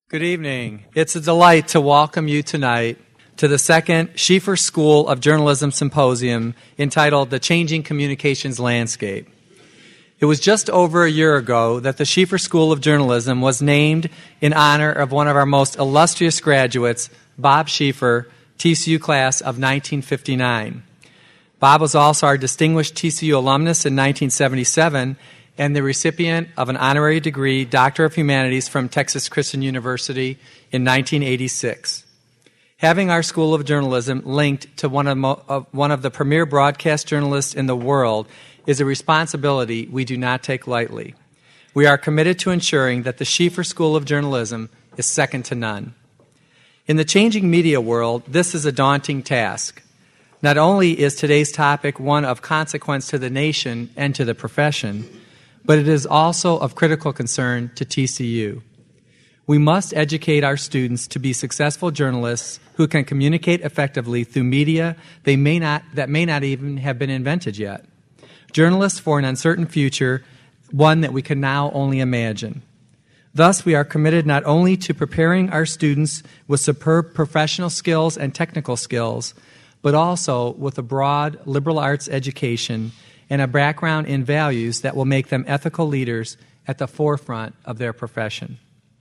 Good evening. It's a delight to welcome you tonight to the second Schieffer School of Journalism Symposium entitled The Changing Communications Landscape. It was just over a year ago that the Schieffer School of Journalism was named in honor of one of our most illustrious graduates, Bob Schieffer, TCU class of 1959. Bob was also our distinguished TCU alumnus in 1977 and the recipient of an honorary degree, Doctor of Humanities from Texas Christian University in 1986. Having our School of Journalism linked to one of the premier broadcast journalists in the world is a responsibility we do not take lightly. We are committed to ensuring that the Schieffer School of Journalism is second to none. In the changing media world, this is a daunting task. Not only is today's topic one of consequence to the nation and to the profession, but it is also of critical concern to TCU. We must educate our students to be successful journalists who can communicate effectively through media that may not even have been invented yet. Journalists for an uncertain future, one that we can now only imagine. Thus, we are committed not only to preparing our students with superb professional skills and technical skills, but also with a broad liberal arts education and a background in values that will make them ethical leaders at the forefront of their profession.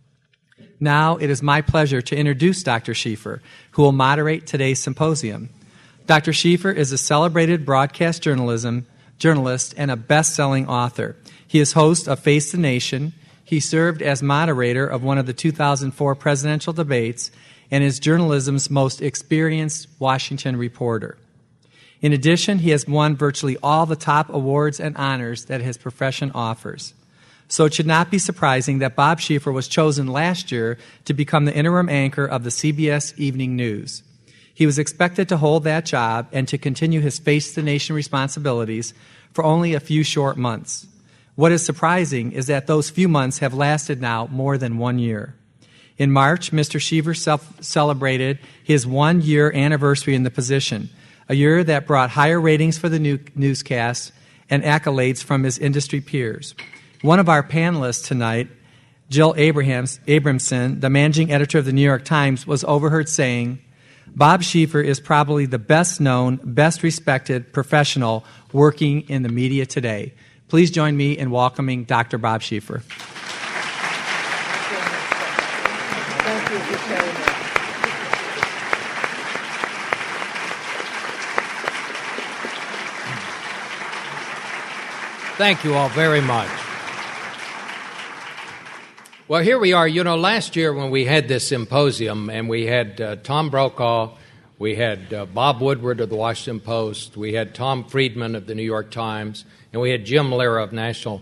Now it is my pleasure to introduce Dr. Schieffer, who will moderate today's symposium. Dr. Schieffer is a celebrated broadcast journalist and a best-selling author. He is host of Face the Nation. He served as moderator of one of the 2004 presidential debates and is journalism's most experienced Washington reporter. In addition, he has won virtually all the top awards and honors that his profession offers. So it should not be surprising that Bob Schieffer was chosen last year to become the interim anchor of the CBS Evening News. He was expected to hold that job and to continue his Face the Nation responsibilities for only a few short months. What is surprising is that those few months have lasted now more than 1 year. In March, Mr. Schieffer celebrated his 1-year anniversary in the position, a year that brought higher ratings for the newscast and accolades from his industry peers. One of our panelists tonight, Jill Abramson, the managing editor of the New York Times, was overheard saying, "Bob Schieffer is probably the best-known, best-respected professional working in the media today." Please join me in welcoming Dr. Bob Schieffer. Thank you for sharing that. Thank you all very much. Well, here we are. You know, last year when we had this symposium and we had Tom Brokaw, we had Bob Woodward of the Washington Post, we had Tom Friedman of the New York Times, and we had Jim Lehrer of National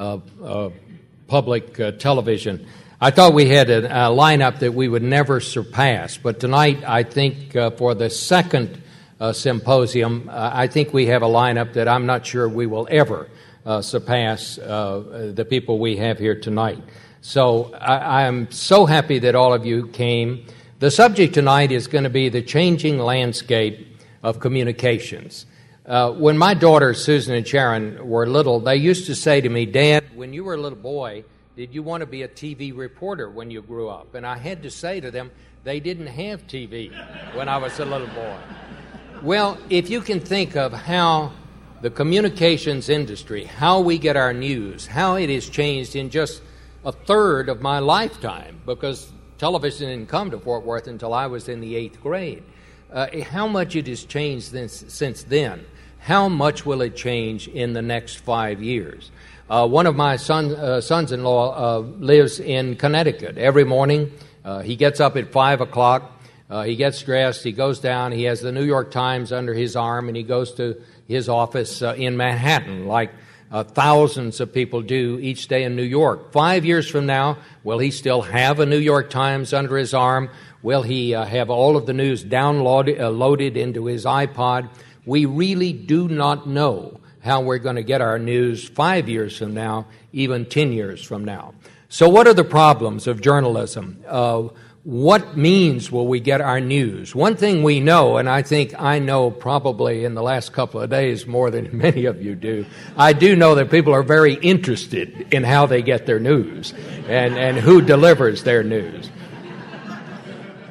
Public Television. I thought we had a lineup that we would never surpass, but tonight I think for the second symposium, I think we have a lineup that I'm not sure we will ever surpass the people we have here tonight. So I am so happy that all of you came. The subject tonight is going to be the changing landscape of communications. When my daughters, Susan and Sharon, were little, they used to say to me, "Dad, when you were a little boy, did you want to be a TV reporter when you grew up?" And I had to say to them, they didn't have TV when I was a little boy. Well, if you can think of how the communications industry, how we get our news, how it has changed in just a third of my lifetime, because television didn't come to Fort Worth until I was in the 8th grade. How much it has changed since then. How much will it change in the next 5 years? One of my sons-in-law lives in Connecticut. Every morning, he gets up at 5 o'clock. He gets dressed. He goes down. He has the New York Times under his arm, and he goes to his office in Manhattan, like thousands of people do each day in New York. 5 years from now, will he still have a New York Times under his arm? Will he have all of the news loaded into his iPod? We really do not know how we're going to get our news 5 years from now, even 10 years from now. So what are the problems of journalism? What means will we get our news? One thing we know, and I think I know probably in the last couple of days more than many of you do, I do know that people are very interested in how they get their news and who delivers their news.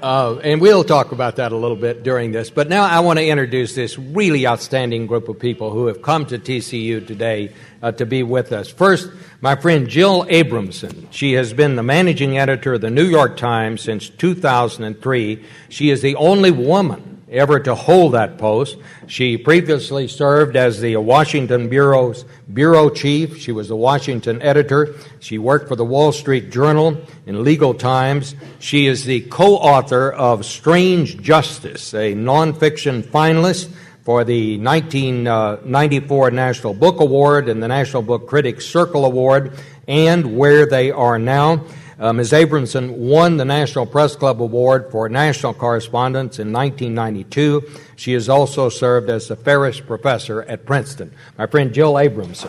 And we'll talk about that a little bit during this. But now I want to introduce this really outstanding group of people who have come to TCU today to be with us. First, my friend Jill Abramson. She has been the managing editor of the New York Times since 2003. She is the only woman ever to hold that post. She previously served as the Washington Bureau's bureau chief. She was the Washington editor. She worked for the Wall Street Journal and Legal Times. She is the co-author of Strange Justice, a nonfiction finalist for the 1994 National Book Award and the National Book Critics Circle Award, and Where They Are Now. Ms. Abramson won the National Press Club Award for National Correspondence in 1992. She has also served as the Ferris Professor at Princeton. My friend Jill Abramson.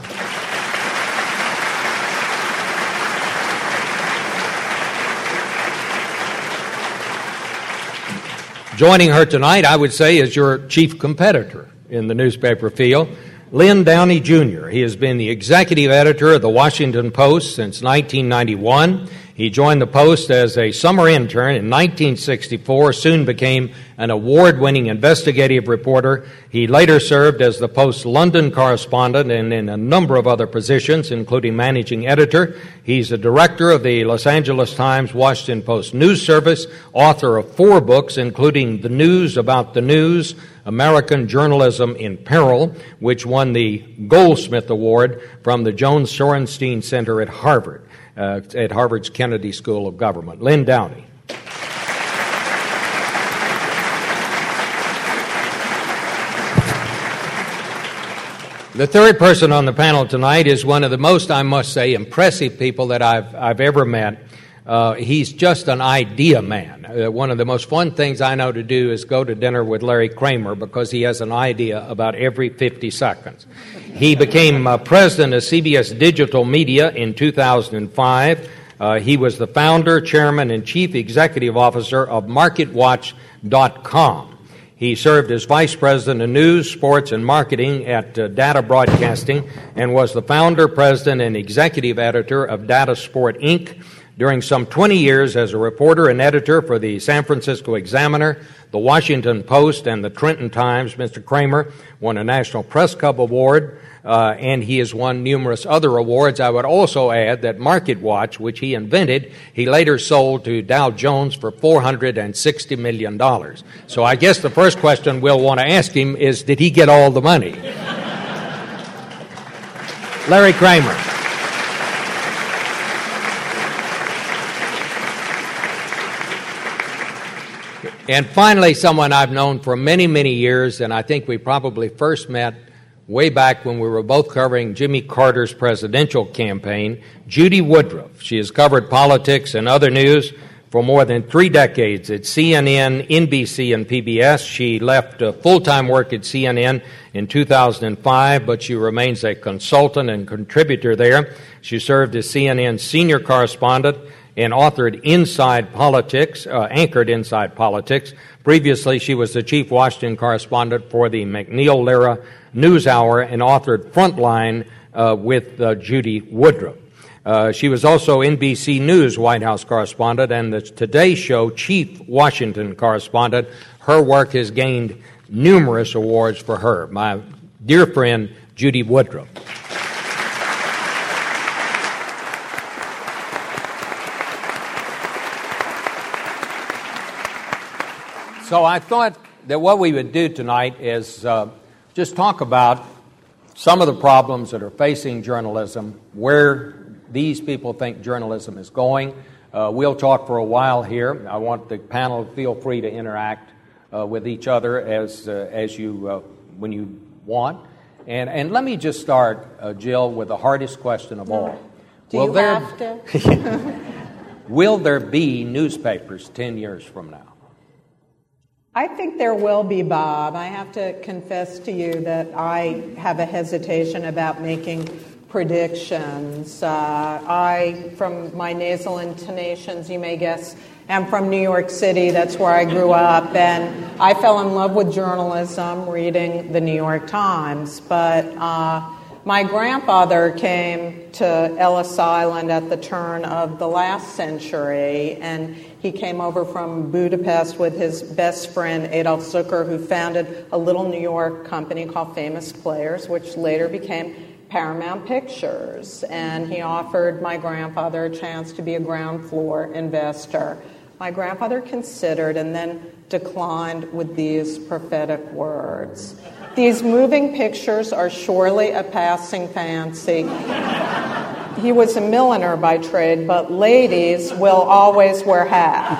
Joining her tonight, I would say, is your chief competitor in the newspaper field, Lynn Downey Jr. He has been the executive editor of the Washington Post since 1991. He joined the Post as a summer intern in 1964, soon became an award-winning investigative reporter. He later served as the Post's London correspondent and in a number of other positions, including managing editor. He's the director of the Los Angeles Times Washington Post News Service, author of 4 books, including The News About the News, American Journalism in Peril, which won the Goldsmith Award from the Joan Sorenstein Center at Harvard. At Harvard's Kennedy School of Government. Lynn Downey. The third person on the panel tonight is one of the most, I must say, impressive people that I've ever met. He's just an idea man. One of the most fun things I know to do is go to dinner with Larry Kramer because he has an idea about every 50 seconds. He became president of CBS Digital Media in 2005. He was the founder, chairman, and chief executive officer of MarketWatch.com. He served as vice president of news, sports, and marketing at Data Broadcasting and was the founder, president, and executive editor of Data Sport, Inc., during some 20 years as a reporter and editor for the San Francisco Examiner, the Washington Post, and the Trenton Times. Mr. Kramer won a National Press Club Award, and he has won numerous other awards. I would also add that MarketWatch, which he invented, he later sold to Dow Jones for $460 million. So I guess the first question we'll want to ask him is, did he get all the money? Larry Kramer. And finally, someone I've known for many, many years, and I think we probably first met way back when we were both covering Jimmy Carter's presidential campaign, Judy Woodruff. She has covered politics and other news for more than 3 decades at CNN, NBC, and PBS. She left full-time work at CNN in 2005, but she remains a consultant and contributor there. She served as CNN's senior correspondent and authored Inside Politics, anchored Inside Politics. Previously, she was the chief Washington correspondent for the MacNeil-Lehrer NewsHour and authored Frontline with Judy Woodruff. She was also NBC News White House correspondent and the Today Show chief Washington correspondent. Her work has gained numerous awards for her. My dear friend, Judy Woodruff. So I thought that what we would do tonight is just talk about some of the problems that are facing journalism, where these people think journalism is going. We'll talk for a while here. I want the panel to feel free to interact with each other as you when you want. And let me just start, Jill, with the hardest question of all. Do you have to? Will there be newspapers 10 years from now? I think there will be, Bob. I have to confess to you that I have a hesitation about making predictions. From my nasal intonations, you may guess, am from New York City. That's where I grew up. And I fell in love with journalism reading the New York Times. But My grandfather came to Ellis Island at the turn of the last century, and he came over from Budapest with his best friend Adolf Zucker, who founded a little New York company called Famous Players, which later became Paramount Pictures. And he offered my grandfather a chance to be a ground floor investor. My grandfather considered and then declined with these prophetic words. These moving pictures are surely a passing fancy. He was a milliner by trade, but ladies will always wear hats.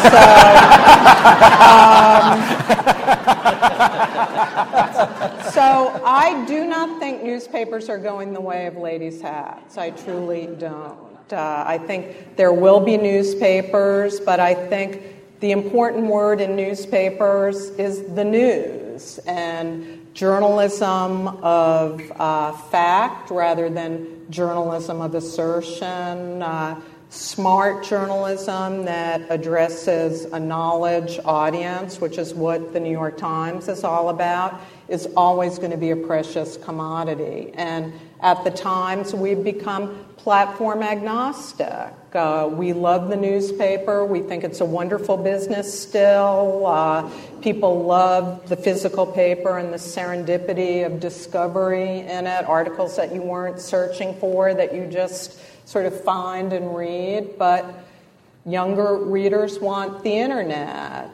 So I do not think newspapers are going the way of ladies' hats. I truly don't. I think there will be newspapers, but I think the important word in newspapers is the news and journalism of fact rather than journalism of assertion, smart journalism that addresses a knowledge audience, which is what the New York Times is all about, is always going to be a precious commodity. And at the Times, we've become platform agnostic. We love the newspaper. We think it's a wonderful business still. People love the physical paper and the serendipity of discovery in it, articles that you weren't searching for, that you just sort of find and read. But younger readers want the internet.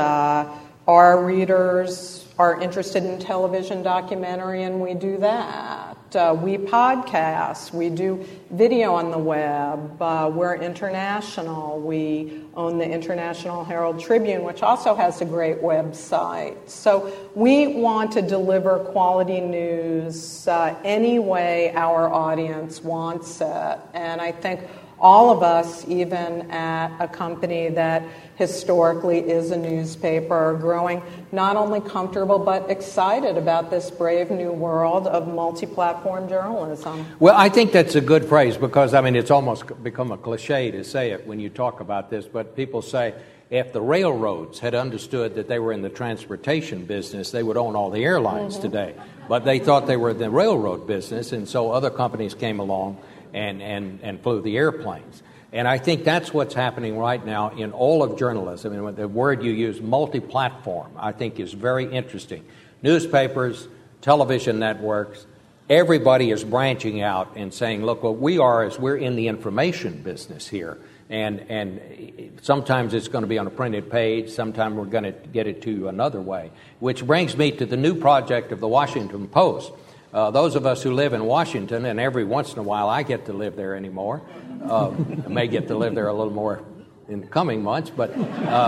Our readers are interested in television documentary, and we do that. We podcast. We do video on the web. We're international. We own the International Herald Tribune, which also has a great website. So we want to deliver quality news any way our audience wants it. And I think all of us, even at a company that historically is a newspaper, are growing not only comfortable but excited about this brave new world of multi-platform journalism. Well, I think that's a good phrase because, I mean, it's almost become a cliche to say it when you talk about this, but people say if the railroads had understood that they were in the transportation business, they would own all the airlines today. But they thought they were in the railroad business, and so other companies came along and flew the airplanes. And I think that's what's happening right now in all of journalism. And the word you use, multi-platform, I think is very interesting. Newspapers, television networks, everybody is branching out and saying, look, what we are is we're in the information business here. And sometimes it's going to be on a printed page, sometimes we're going to get it to you another way. Which brings me to the new project of the Washington Post. Those of us who live in Washington, and every once in a while I get to live there anymore, I may get to live there a little more in the coming months, but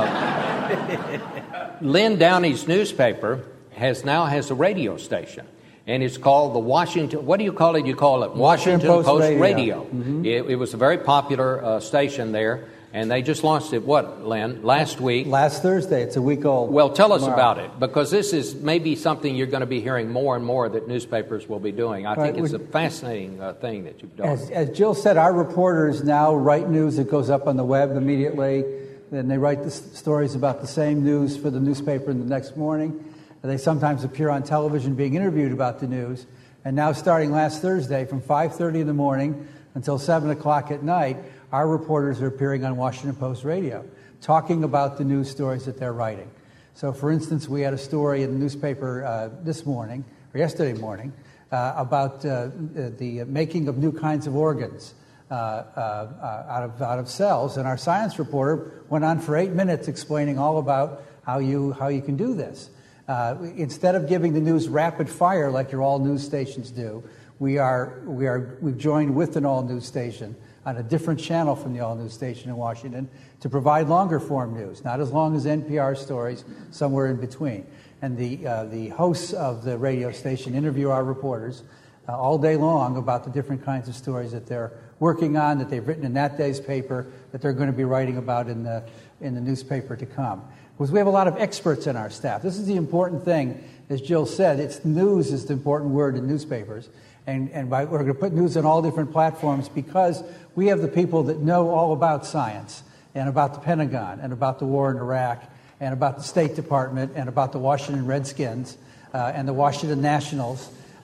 Lynn Downey's newspaper has a radio station, and it's called the Washington, what do you call it? You call it Washington Post Radio. Mm-hmm. It was a very popular station there. And they just launched it, what, Lynn, last week? Last Thursday. It's a week old. Well, tell us about it, because this is maybe something you're going to be hearing more and more that newspapers will be doing. I think it's a fascinating thing that you've done. As Jill said, our reporters now write news that goes up on the web immediately. Then they write the stories about the same news for the newspaper the next morning. They sometimes appear on television being interviewed about the news. And now starting last Thursday from 5:30 in the morning until 7 o'clock at night, our reporters are appearing on Washington Post Radio, talking about the news stories that they're writing. So, for instance, we had a story in the newspaper yesterday morning, about the making of new kinds of organs out of cells, and our science reporter went on for 8 minutes explaining all about how you can do this. Instead of giving the news rapid fire like your all news stations do, we've joined with an all news station on a different channel from the all-news station in Washington to provide longer-form news, not as long as NPR stories, somewhere in between. And the hosts of the radio station interview our reporters all day long about the different kinds of stories that they're working on, that they've written in that day's paper, that they're going to be writing about in the newspaper to come. Because we have a lot of experts in our staff. This is the important thing, as Jill said. It's news is the important word in newspapers. And we're going to put news on all different platforms because we have the people that know all about science and about the Pentagon and about the war in Iraq and about the State Department and about the Washington Redskins and the Washington Nationals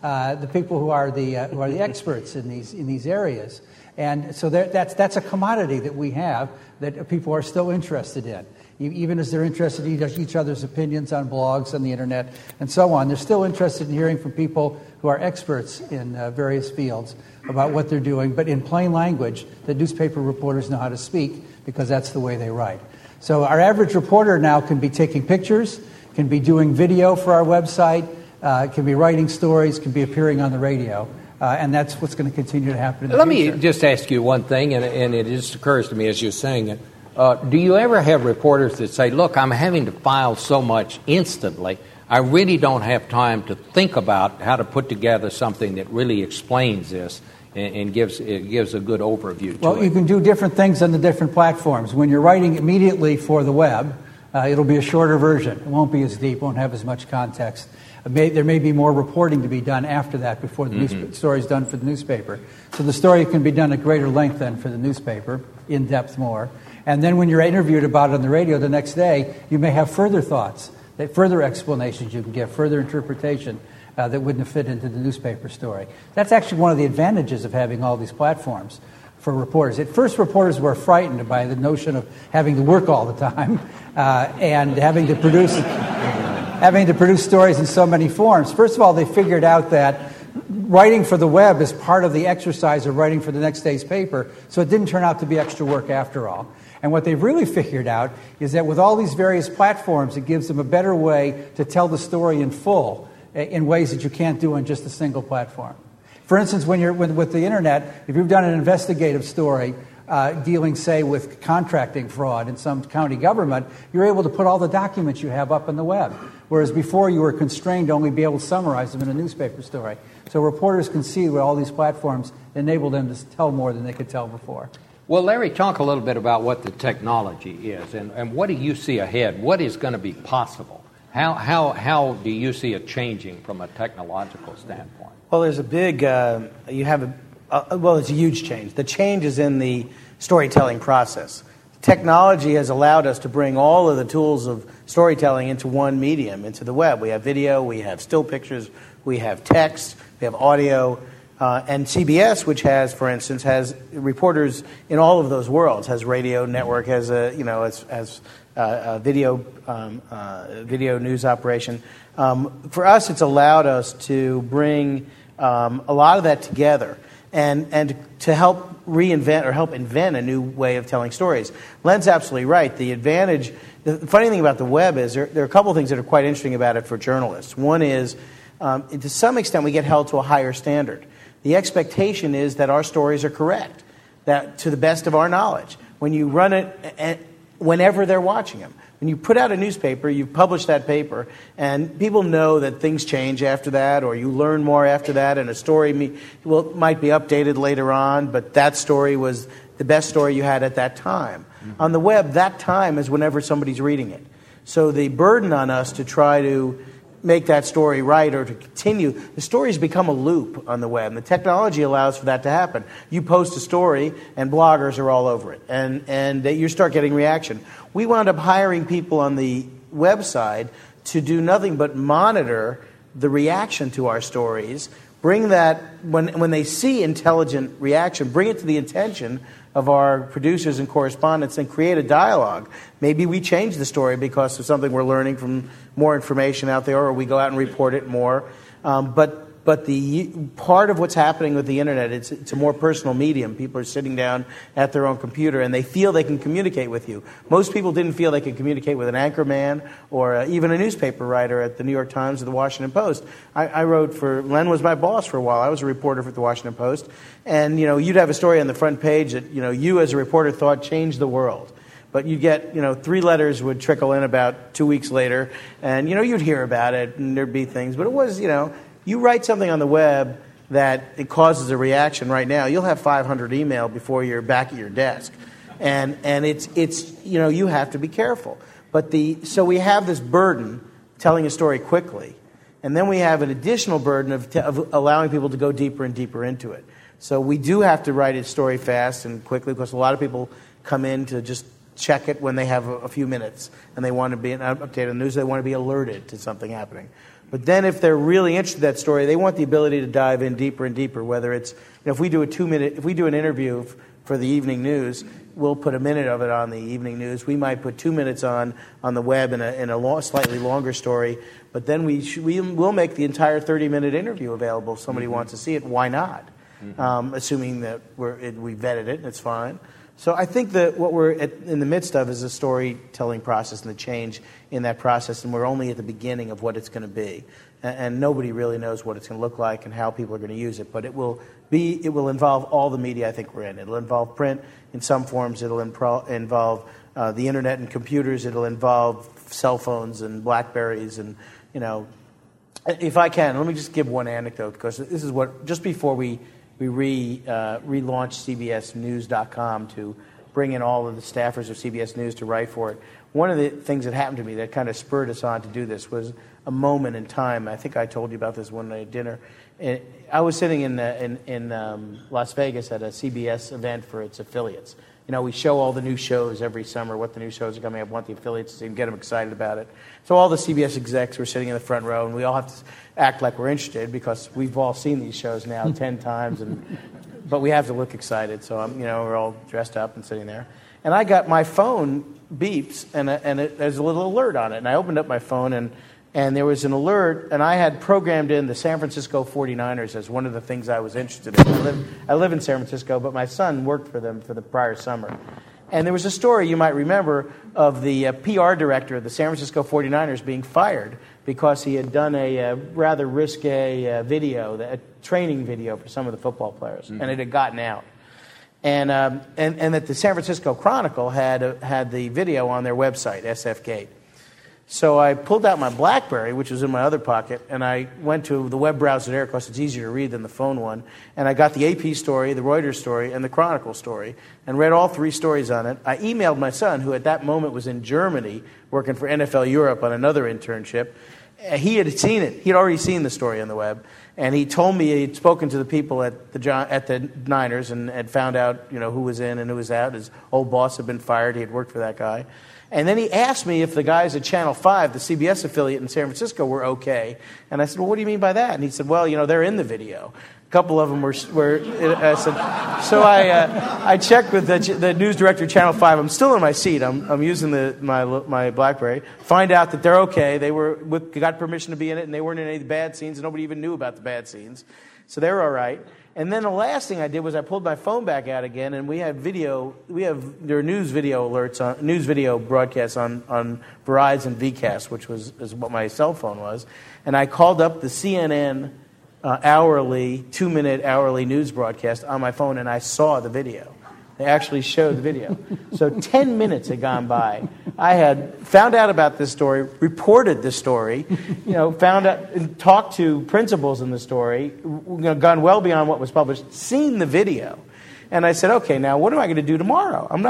the people who are the experts in these areas. And so that's a commodity that we have that people are still interested in. Even as they're interested in each other's opinions on blogs, on the internet, and so on, they're still interested in hearing from people who are experts in various fields about what they're doing, but in plain language that newspaper reporters know how to speak, because that's the way they write. So our average reporter now can be taking pictures, can be doing video for our website, can be writing stories, can be appearing on the radio. And that's what's going to continue to happen in the future. Let me just ask you one thing, and it just occurs to me as you're saying it. Do you ever have reporters that say, look, I'm having to file so much instantly, I really don't have time to think about how to put together something that really explains this and gives a good overview to it? Well, you can do different things on the different platforms. When you're writing immediately for the web, it'll be a shorter version. It won't be as deep, won't have as much context. There may be more reporting to be done after that before the story is done for the newspaper. So the story can be done at greater length than for the newspaper, in depth more. And then when you're interviewed about it on the radio the next day, you may have further thoughts, further explanations you can give, further interpretation that wouldn't fit into the newspaper story. That's actually one of the advantages of having all these platforms for reporters. At first, reporters were frightened by the notion of having to work all the time and having to produce stories in so many forms. First of all, they figured out that writing for the web is part of the exercise of writing for the next day's paper, so it didn't turn out to be extra work after all. And what they've really figured out is that with all these various platforms, it gives them a better way to tell the story in full in ways that you can't do on just a single platform. For instance, with the internet, if you've done an investigative story dealing, say, with contracting fraud in some county government, you're able to put all the documents you have up on the web, whereas before you were constrained to only be able to summarize them in a newspaper story. So reporters can see what all these platforms enable them to tell more than they could tell before. Well, Larry, talk a little bit about what the technology is, and what do you see ahead? What is going to be possible? How do you see it changing from a technological standpoint? Well, there's a big, it's a huge change. The change is in the storytelling process. Technology has allowed us to bring all of the tools of storytelling into one medium, into the web. We have video, we have still pictures, we have text, we have audio, and CBS, which has reporters in all of those worlds, has radio network, has a video news operation. For us, it's allowed us to bring a lot of that together and to help reinvent or help invent a new way of telling stories. Len's absolutely right. The funny thing about the web is there are a couple of things that are quite interesting about it for journalists. One is, to some extent, we get held to a higher standard. The expectation is that our stories are correct, that to the best of our knowledge. When you run it, whenever they're watching them. When you put out a newspaper, you publish that paper, and people know that things change after that, or you learn more after that, and a story might be updated later on, but that story was the best story you had at that time. Mm-hmm. On the web, that time is whenever somebody's reading it. So the burden on us to try to make that story right or to continue, the stories become a loop on the web, and the technology allows for that to happen. You post a story, and bloggers are all over it, and you start getting reaction. We wound up hiring people on the website to do nothing but monitor the reaction to our stories, bring that, when they see intelligent reaction, bring it to the attention of our producers and correspondents and create a dialogue. Maybe we change the story because of something we're learning from more information out there, or we go out and report it more. But the part of what's happening with the internet, it's a more personal medium. People are sitting down at their own computer and they feel they can communicate with you. Most people didn't feel they could communicate with an anchorman or even a newspaper writer at the New York Times or the Washington Post. I wrote Len was my boss for a while. I was a reporter for the Washington Post. And, you'd have a story on the front page that, you as a reporter thought changed the world. But you get, 3 letters would trickle in about 2 weeks later, and, you'd hear about it, and there'd be things. But it was, you write something on the web that it causes a reaction right now, you'll have 500 email before you're back at your desk. And it's you have to be careful. So we have this burden telling a story quickly, and then we have an additional burden of allowing people to go deeper and deeper into it. So we do have to write a story fast and quickly because a lot of people come in to just check it when they have a few minutes and they want to be updated on the news. They want to be alerted to something happening. But then if they're really interested in that story, they want the ability to dive in deeper and deeper, whether it's, if we do if we do an interview for the evening news, we'll put a minute of it on the evening news. We might put 2 minutes on the web in a slightly longer story, but then we'll make the entire 30-minute interview available if somebody wants to see it. Why not? Assuming that we vetted it and it's fine. So I think that what we're in the midst of is a storytelling process and the change in that process, and we're only at the beginning of what it's going to be. And nobody really knows what it's going to look like and how people are going to use it. But it will involve all the media I think we're in. It'll involve print in some forms. It'll involve the internet and computers. It'll involve cell phones and BlackBerries. And, if I can, let me just give one anecdote, because this is what, just before we relaunched CBSNews.com to bring in all of the staffers of CBS News to write for it, one of the things that happened to me that kind of spurred us on to do this was a moment in time. I think I told you about this one night at dinner. I was sitting in Las Vegas at a CBS event for its affiliates. We show all the new shows every summer, what the new shows are coming up, want the affiliates to see and get them excited about it. So all the CBS execs were sitting in the front row, and we all have to act like we're interested because we've all seen these shows now 10 times, but we have to look excited. So we're all dressed up and sitting there. And I got my phone beeps, and there's a little alert on it. And I opened up my phone, and there was an alert, and I had programmed in the San Francisco 49ers as one of the things I was interested in. I live in San Francisco, but my son worked for them for the prior summer. And there was a story, you might remember, of the PR director of the San Francisco 49ers being fired because he had done a rather risque video, a training video for some of the football players, and it had gotten out. And that the San Francisco Chronicle had the video on their website, SF Gate. So I pulled out my BlackBerry, which was in my other pocket, and I went to the web browser there because it's easier to read than the phone one. And I got the AP story, the Reuters story, and the Chronicle story, and read all three stories on it. I emailed my son, who at that moment was in Germany working for NFL Europe on another internship. He had seen it. He had already seen the story on the web. And he told me he'd spoken to the people at the Niners and had found out, who was in and who was out. His old boss had been fired. He had worked for that guy. And then he asked me if the guys at Channel 5, the CBS affiliate in San Francisco, were okay. And I said, well, what do you mean by that? And he said, well, they're in the video. A couple of them were I said, so I checked with the news director of Channel 5. I'm still in my seat. I'm using my BlackBerry. Find out that they're okay. They got permission to be in it, and they weren't in any of the bad scenes, and nobody even knew about the bad scenes. So they were all right. And then the last thing I did was I pulled my phone back out again, and there are news video alerts, news video broadcasts on Verizon VCast, which is what my cell phone was. And I called up the CNN 2-minute hourly news broadcast on my phone, and I saw the video. They actually showed the video. So 10 minutes had gone by. I had found out about this story, reported this story, found out, and talked to principals in the story, gone well beyond what was published, seen the video. And I said, okay, now what am I going to do tomorrow? I'm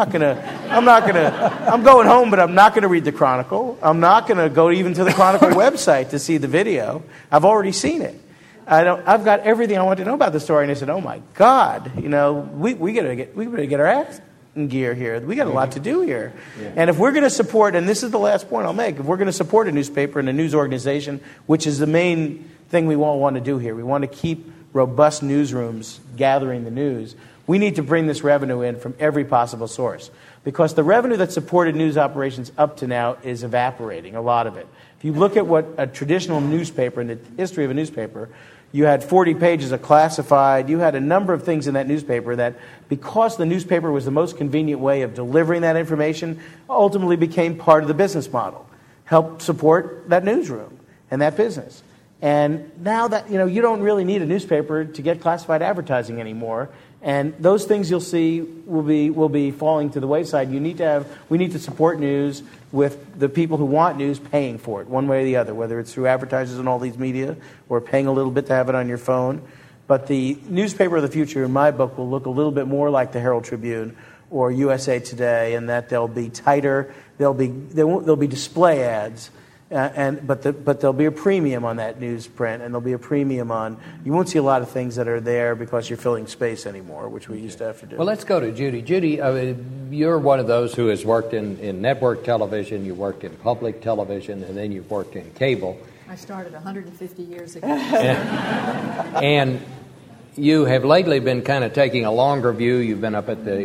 going home, but I'm not going to read the Chronicle. I'm not going to go even to the Chronicle website to see the video. I've already seen it. I've got everything I want to know about the story. And I said, oh my God, we better get our act in gear here. We got a lot to do here. Yeah. And if we're going to support, and this is the last point I'll make, if we're going to support a newspaper and a news organization, which is the main thing we all want to do here, we want to keep robust newsrooms gathering the news, we need to bring this revenue in from every possible source. Because the revenue that supported news operations up to now is evaporating, a lot of it. If you look at what a traditional newspaper, in the history of a newspaper, you had 40 pages of classified. You had a number of things in that newspaper that, because the newspaper was the most convenient way of delivering that information, ultimately became part of the business model, helped support that newsroom and that business. And now that, you don't really need a newspaper to get classified advertising anymore. And those things you'll see will be falling to the wayside. We need to support news with the people who want news paying for it, one way or the other, whether it's through advertisers in all these media or paying a little bit to have it on your phone. But the newspaper of the future, in my book, will look a little bit more like the Herald Tribune or USA Today, in that they'll be tighter. There'll be display ads. But there'll be a premium on that newsprint, and there'll be a premium on. You won't see a lot of things that are there because you're filling space anymore, which we used to have to do. Well, let's go to Judy. Judy, you're one of those who has worked in network television, you worked in public television, and then you've worked in cable. I started 150 years ago. And you have lately been kind of taking a longer view. You've been up at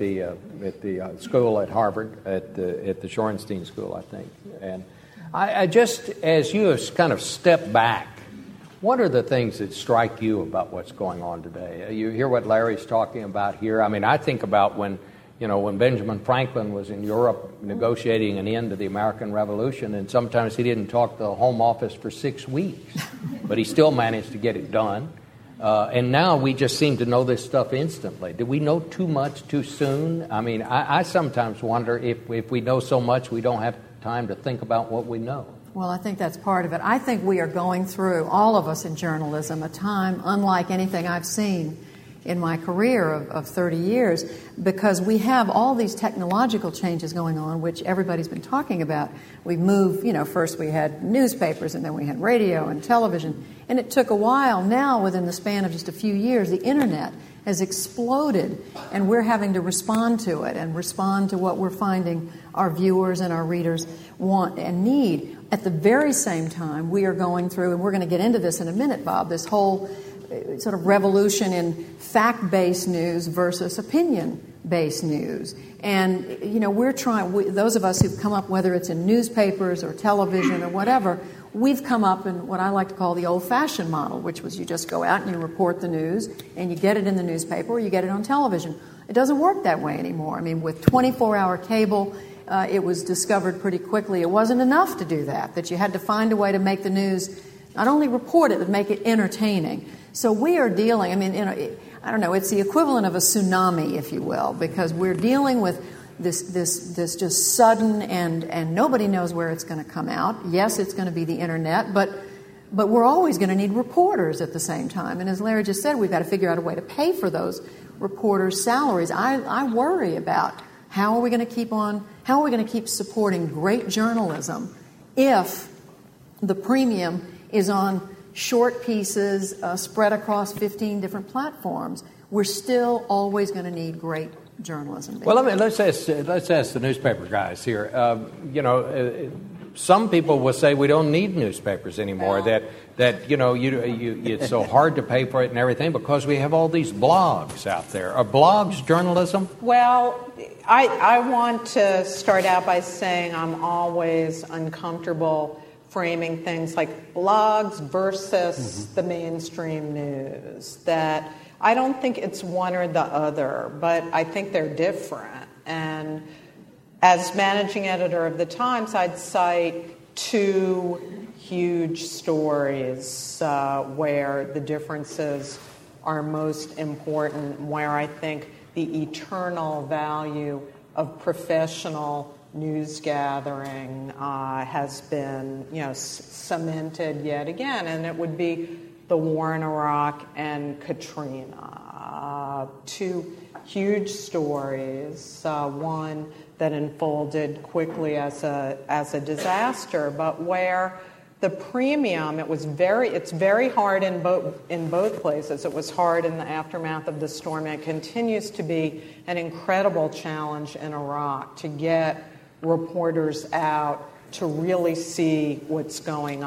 the school at Harvard, at the Shorenstein School, I think, and. I just, as you have kind of stepped back, what are the things that strike you about what's going on today? You hear what Larry's talking about here. I mean, I think about when Benjamin Franklin was in Europe negotiating an end to the American Revolution, and sometimes he didn't talk to the Home Office for 6 weeks, but he still managed to get it done. And now we just seem to know this stuff instantly. Did we know too much too soon? I mean, I sometimes wonder if we know so much we don't have time to think about what we know. Well, I think that's part of it. I think we are going through, all of us in journalism, a time unlike anything I've seen in my career of 30 years, because we have all these technological changes going on, which everybody's been talking about. We've moved, first we had newspapers, and then we had radio and television, and it took a while. Now, within the span of just a few years, the Internet has exploded, and we're having to respond to it and respond to what we're finding our viewers and our readers want and need. At the very same time, we are going through, and we're going to get into this in a minute, Bob, this whole sort of revolution in fact-based news versus opinion-based news. And, we're trying, those of us who've come up, whether it's in newspapers or television or whatever, we've come up in what I like to call the old-fashioned model, which was you just go out and you report the news and you get it in the newspaper or you get it on television. It doesn't work that way anymore. I mean, with 24-hour cable, it was discovered pretty quickly it wasn't enough to do that you had to find a way to make the news not only report it, but make it entertaining. So we are dealing, I don't know, it's the equivalent of a tsunami, if you will, because we're dealing with this just sudden and nobody knows where it's going to come out. Yes, it's going to be the Internet, but we're always going to need reporters at the same time. And as Larry just said, we've got to figure out a way to pay for those reporters' salaries. I worry about how are we going to keep supporting great journalism if the premium is on short pieces spread across 15 different platforms. We're still always going to need great journalism. Well, let's ask the newspaper guys here. Some people will say we don't need newspapers anymore. That it's so hard to pay for it and everything because we have all these blogs out there. Are blogs journalism? Well, I want to start out by saying I'm always uncomfortable framing things like blogs versus the mainstream news. That I don't think it's one or the other, but I think they're different. And as managing editor of the Times, I'd cite two huge stories where the differences are most important, where I think the eternal value of professional news gathering has been, cemented yet again, and it would be the war in Iraq and Katrina. Two huge stories, one that unfolded quickly as a disaster, but where the premium, it's very hard in both places. It was hard in the aftermath of the storm, and it continues to be an incredible challenge in Iraq to get reporters out to really see what's going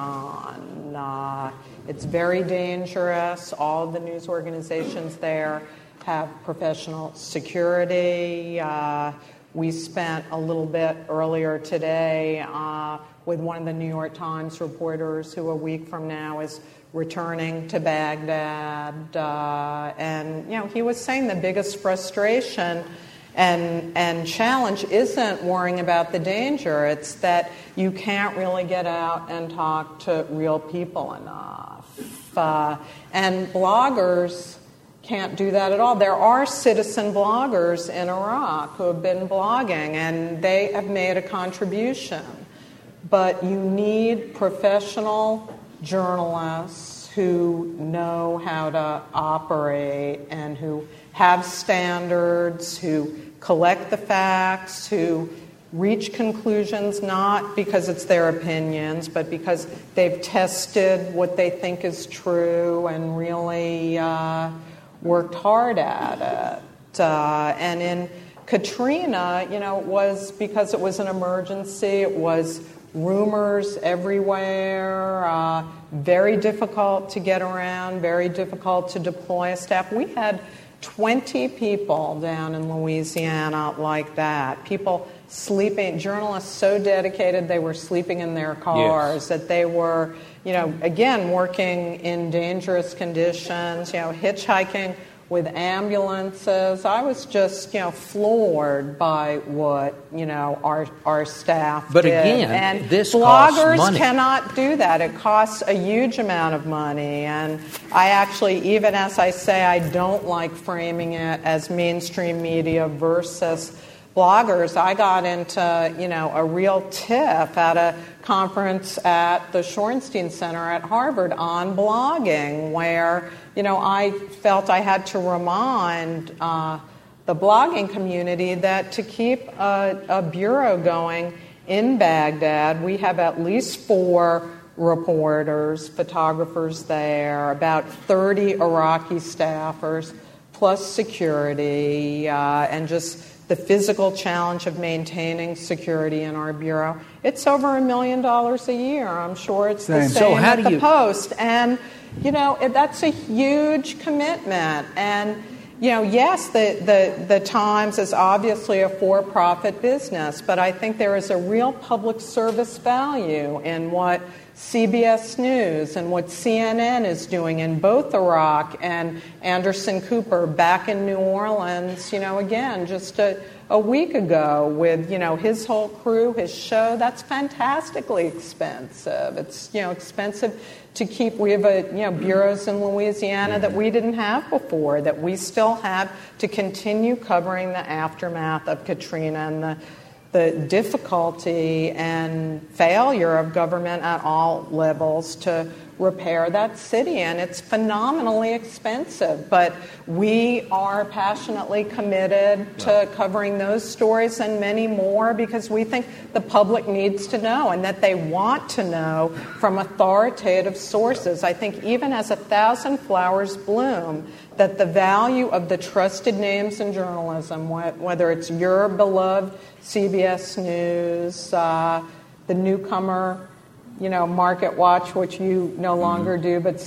on. It's very dangerous. All of the news organizations there have professional security. We spent a little bit earlier today with one of the New York Times reporters who a week from now is returning to Baghdad. And he was saying the biggest frustration and challenge isn't worrying about the danger. It's that you can't really get out and talk to real people enough. And bloggers can't do that at all. There are citizen bloggers in Iraq who have been blogging, and they have made a contribution. But you need professional journalists who know how to operate and who have standards, who collect the facts, who reach conclusions not because it's their opinions, but because they've tested what they think is true and really worked hard at it. And in Katrina, it was because it was an emergency. It was rumors everywhere, very difficult to get around, very difficult to deploy a staff. We had 20 people down in Louisiana like that. People sleeping, journalists so dedicated they were sleeping in their cars, that they were, again, working in dangerous conditions, hitchhiking with ambulances. I was just, floored by what, our staff but did. Again, and this costs bloggers money. Cannot do that. It costs a huge amount of money. And I actually, even as I say, I don't like framing it as mainstream media versus bloggers. I got into, a real tiff at a conference at the Shorenstein Center at Harvard on blogging, where, I felt I had to remind the blogging community that to keep a bureau going in Baghdad, we have at least 4 reporters, photographers there, about 30 Iraqi staffers, plus security, and just the physical challenge of maintaining security in our bureau. It's over $1 million a year. I'm sure it's the same at the Post. And, that's a huge commitment. And, yes, the Times is obviously a for-profit business, but I think there is a real public service value in what CBS News and what CNN is doing in both Iraq and Anderson Cooper back in New Orleans, again, just a week ago with, his whole crew, his show. That's fantastically expensive. It's, expensive to keep. We have bureaus in Louisiana that we didn't have before, that we still have to continue covering the aftermath of Katrina and the difficulty and failure of government at all levels to repair that city. And it's phenomenally expensive. But we are passionately committed to covering those stories and many more because we think the public needs to know and that they want to know from authoritative sources. I think even as 1,000 flowers bloom, that the value of the trusted names in journalism, whether it's your beloved CBS News, the newcomer, Market Watch, which you no longer do, but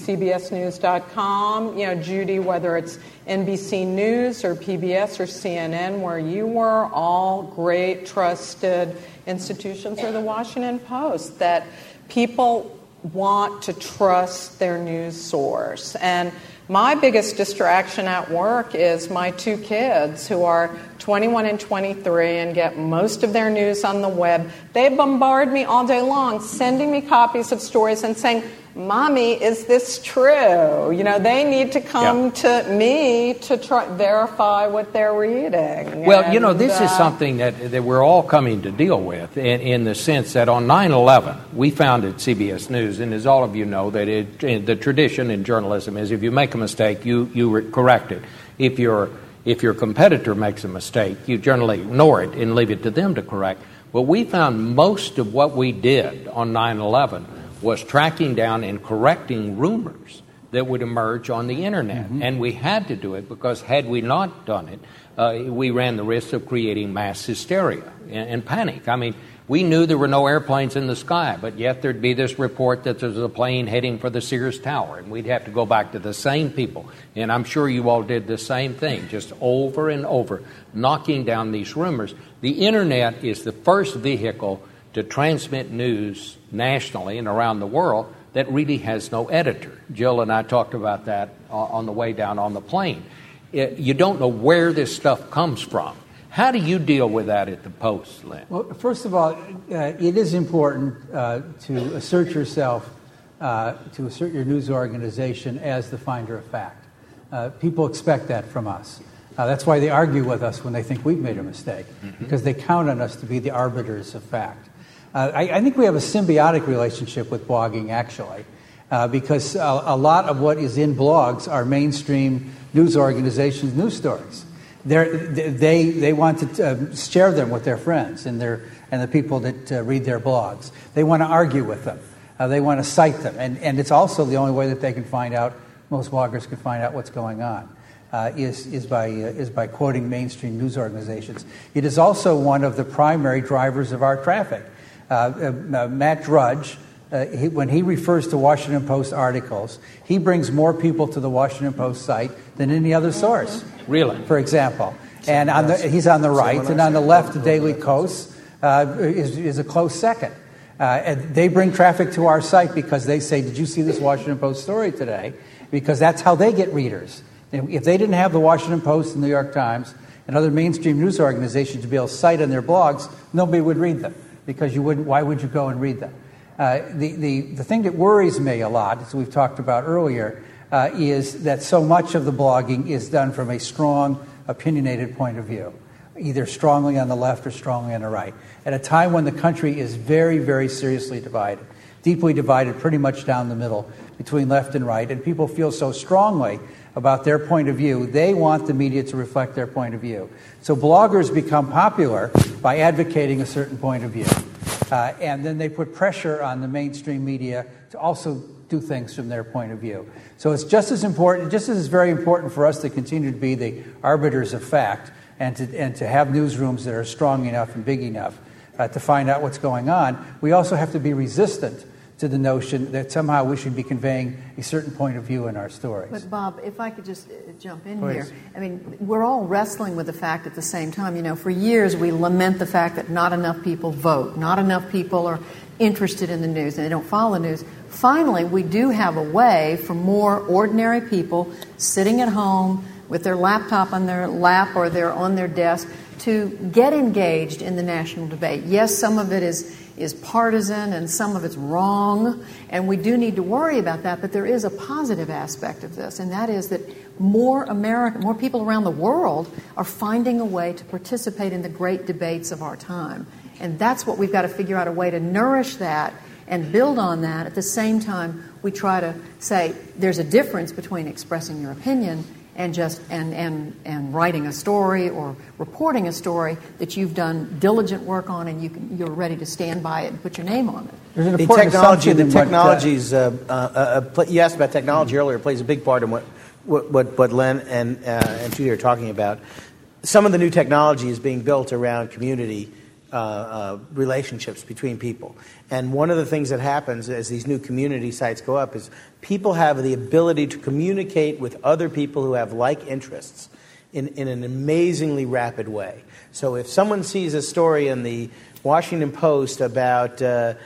CBSNews.com, Judy, whether it's NBC News or PBS or CNN, where you were, all great, trusted institutions, or the Washington Post, that people want to trust their news source. And my biggest distraction at work is my 2 kids who are 21 and 23 and get most of their news on the web. They bombard me all day long, sending me copies of stories and saying, Mommy, is this true? They need to come to me to verify what they're reading. Well, this is something that we're all coming to deal with in the sense that on 9/11, we founded CBS News, and as all of you know, that the tradition in journalism is if you make a mistake, you correct it. If your competitor makes a mistake, you generally ignore it and leave it to them to correct. Well, we found most of what we did on 9/11 was tracking down and correcting rumors that would emerge on the Internet. Mm-hmm. And we had to do it because had we not done it, we ran the risk of creating mass hysteria and panic. I mean, we knew there were no airplanes in the sky, but yet there'd be this report that there's a plane heading for the Sears Tower, and we'd have to go back to the same people. And I'm sure you all did the same thing, just over and over, knocking down these rumors. The Internet is the first vehicle to transmit news nationally and around the world that really has no editor. Jill and I talked about that on the way down on the plane. You don't know where this stuff comes from. How do you deal with that at the Post, Lynn? Well, first of all, it is important to assert yourself, to assert your news organization as the finder of fact. People expect that from us. That's why they argue with us when they think we've made a mistake, because they count on us to be the arbiters of fact. I think we have a symbiotic relationship with blogging, actually, because a lot of what is in blogs are mainstream news organizations' news stories. They want to share them with their friends and the people that read their blogs. They want to argue with them. They want to cite them, and it's also the only way that they can find out. Most bloggers can find out what's going on. Is by quoting mainstream news organizations. It is also one of the primary drivers of our traffic. Matt Drudge, when he refers to Washington Post articles, he brings more people to the Washington Post site than any other source. Really? For example. And he's on the right, and on the left, the Daily Kos is a close second. And they bring traffic to our site because they say, did you see this Washington Post story today? Because that's how they get readers. If they didn't have the Washington Post and the New York Times and other mainstream news organizations to be able to cite on their blogs, nobody would read them because you wouldn't. Why would you go and read them? The thing that worries me a lot, as we've talked about earlier, is that so much of the blogging is done from a strong, opinionated point of view, either strongly on the left or strongly on the right, at a time when the country is very, very seriously divided, deeply divided pretty much down the middle between left and right, and people feel so strongly about their point of view, they want the media to reflect their point of view. So bloggers become popular by advocating a certain point of view. And then they put pressure on the mainstream media to also do things from their point of view. So it's just as important, just as it's very important for us to continue to be the arbiters of fact and to have newsrooms that are strong enough and big enough to find out what's going on, we also have to be resistant to the notion that somehow we should be conveying a certain point of view in our stories. But Bob, if I could just jump in Please. here. I mean, we're all wrestling with the fact at the same time. You know, for years we lament the fact that not enough people vote, not enough people are interested in the news, and they don't follow the news. Finally, we do have a way for more ordinary people sitting at home with their laptop on their lap or they're on their desk to get engaged in the national debate. Yes, some of it is partisan and some of it's wrong, and we do need to worry about that, but there is a positive aspect of this, and that is that more people around the world are finding a way to participate in the great debates of our time. And that's what we've got to figure out, a way to nourish that and build on that. At the same time, we try to say there's a difference between expressing your opinion and just and writing a story or reporting a story that you've done diligent work on and you're ready to stand by it and put your name on it. The technologies. You asked about technology earlier. Plays a big part in what Len and Judy are talking about. Some of the new technology is being built around community relationships between people. And one of the things that happens as these new community sites go up is people have the ability to communicate with other people who have like interests in an amazingly rapid way. So if someone sees a story in the Washington Post about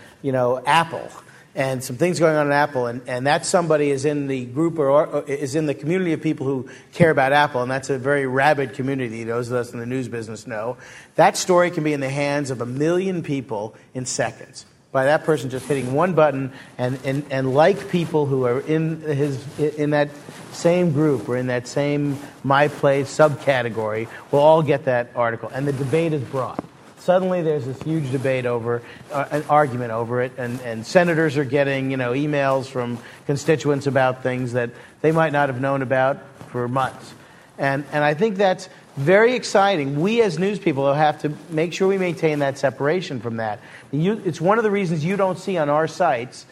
Apple and some things going on in Apple, and that somebody is in the group or is in the community of people who care about Apple, and that's a very rabid community, those of us in the news business know, that story can be in the hands of 1 million people in seconds by that person just hitting one button, and like people who are in that same group or in that same My Place subcategory will all get that article, and the debate is brought. Suddenly there's this huge debate over, an argument over it, and senators are getting, emails from constituents about things that they might not have known about for months. And I think that's very exciting. We as news people have to make sure we maintain that separation from that. It's one of the reasons you don't see on our sites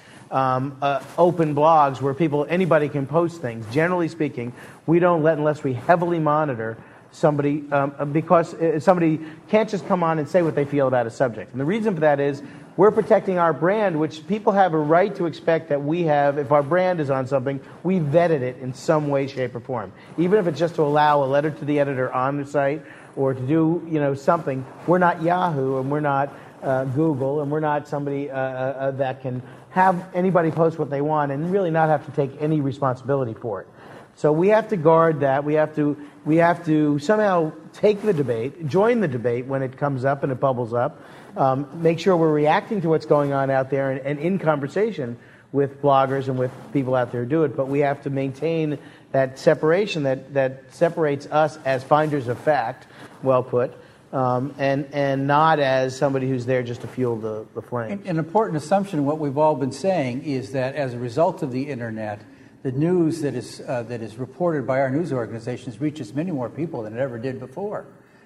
open blogs where anybody can post things. Generally speaking, we don't let unless we heavily monitor somebody, because somebody can't just come on and say what they feel about a subject. And the reason for that is we're protecting our brand, which people have a right to expect that we have. If our brand is on something, we vetted it in some way, shape, or form. Even if it's just to allow a letter to the editor on the site or to do something. We're not Yahoo, and we're not Google, and we're not somebody that can have anybody post what they want and really not have to take any responsibility for it. So we have to guard that. We have to somehow take the debate, join the debate when it comes up and it bubbles up, make sure we're reacting to what's going on out there and in conversation with bloggers and with people out there who do it. But we have to maintain that separation that separates us as finders of fact, well put, and not as somebody who's there just to fuel the flames. An important assumption, what we've all been saying, is that as a result of the Internet, the news that is reported by our news organizations reaches many more people than it ever did before.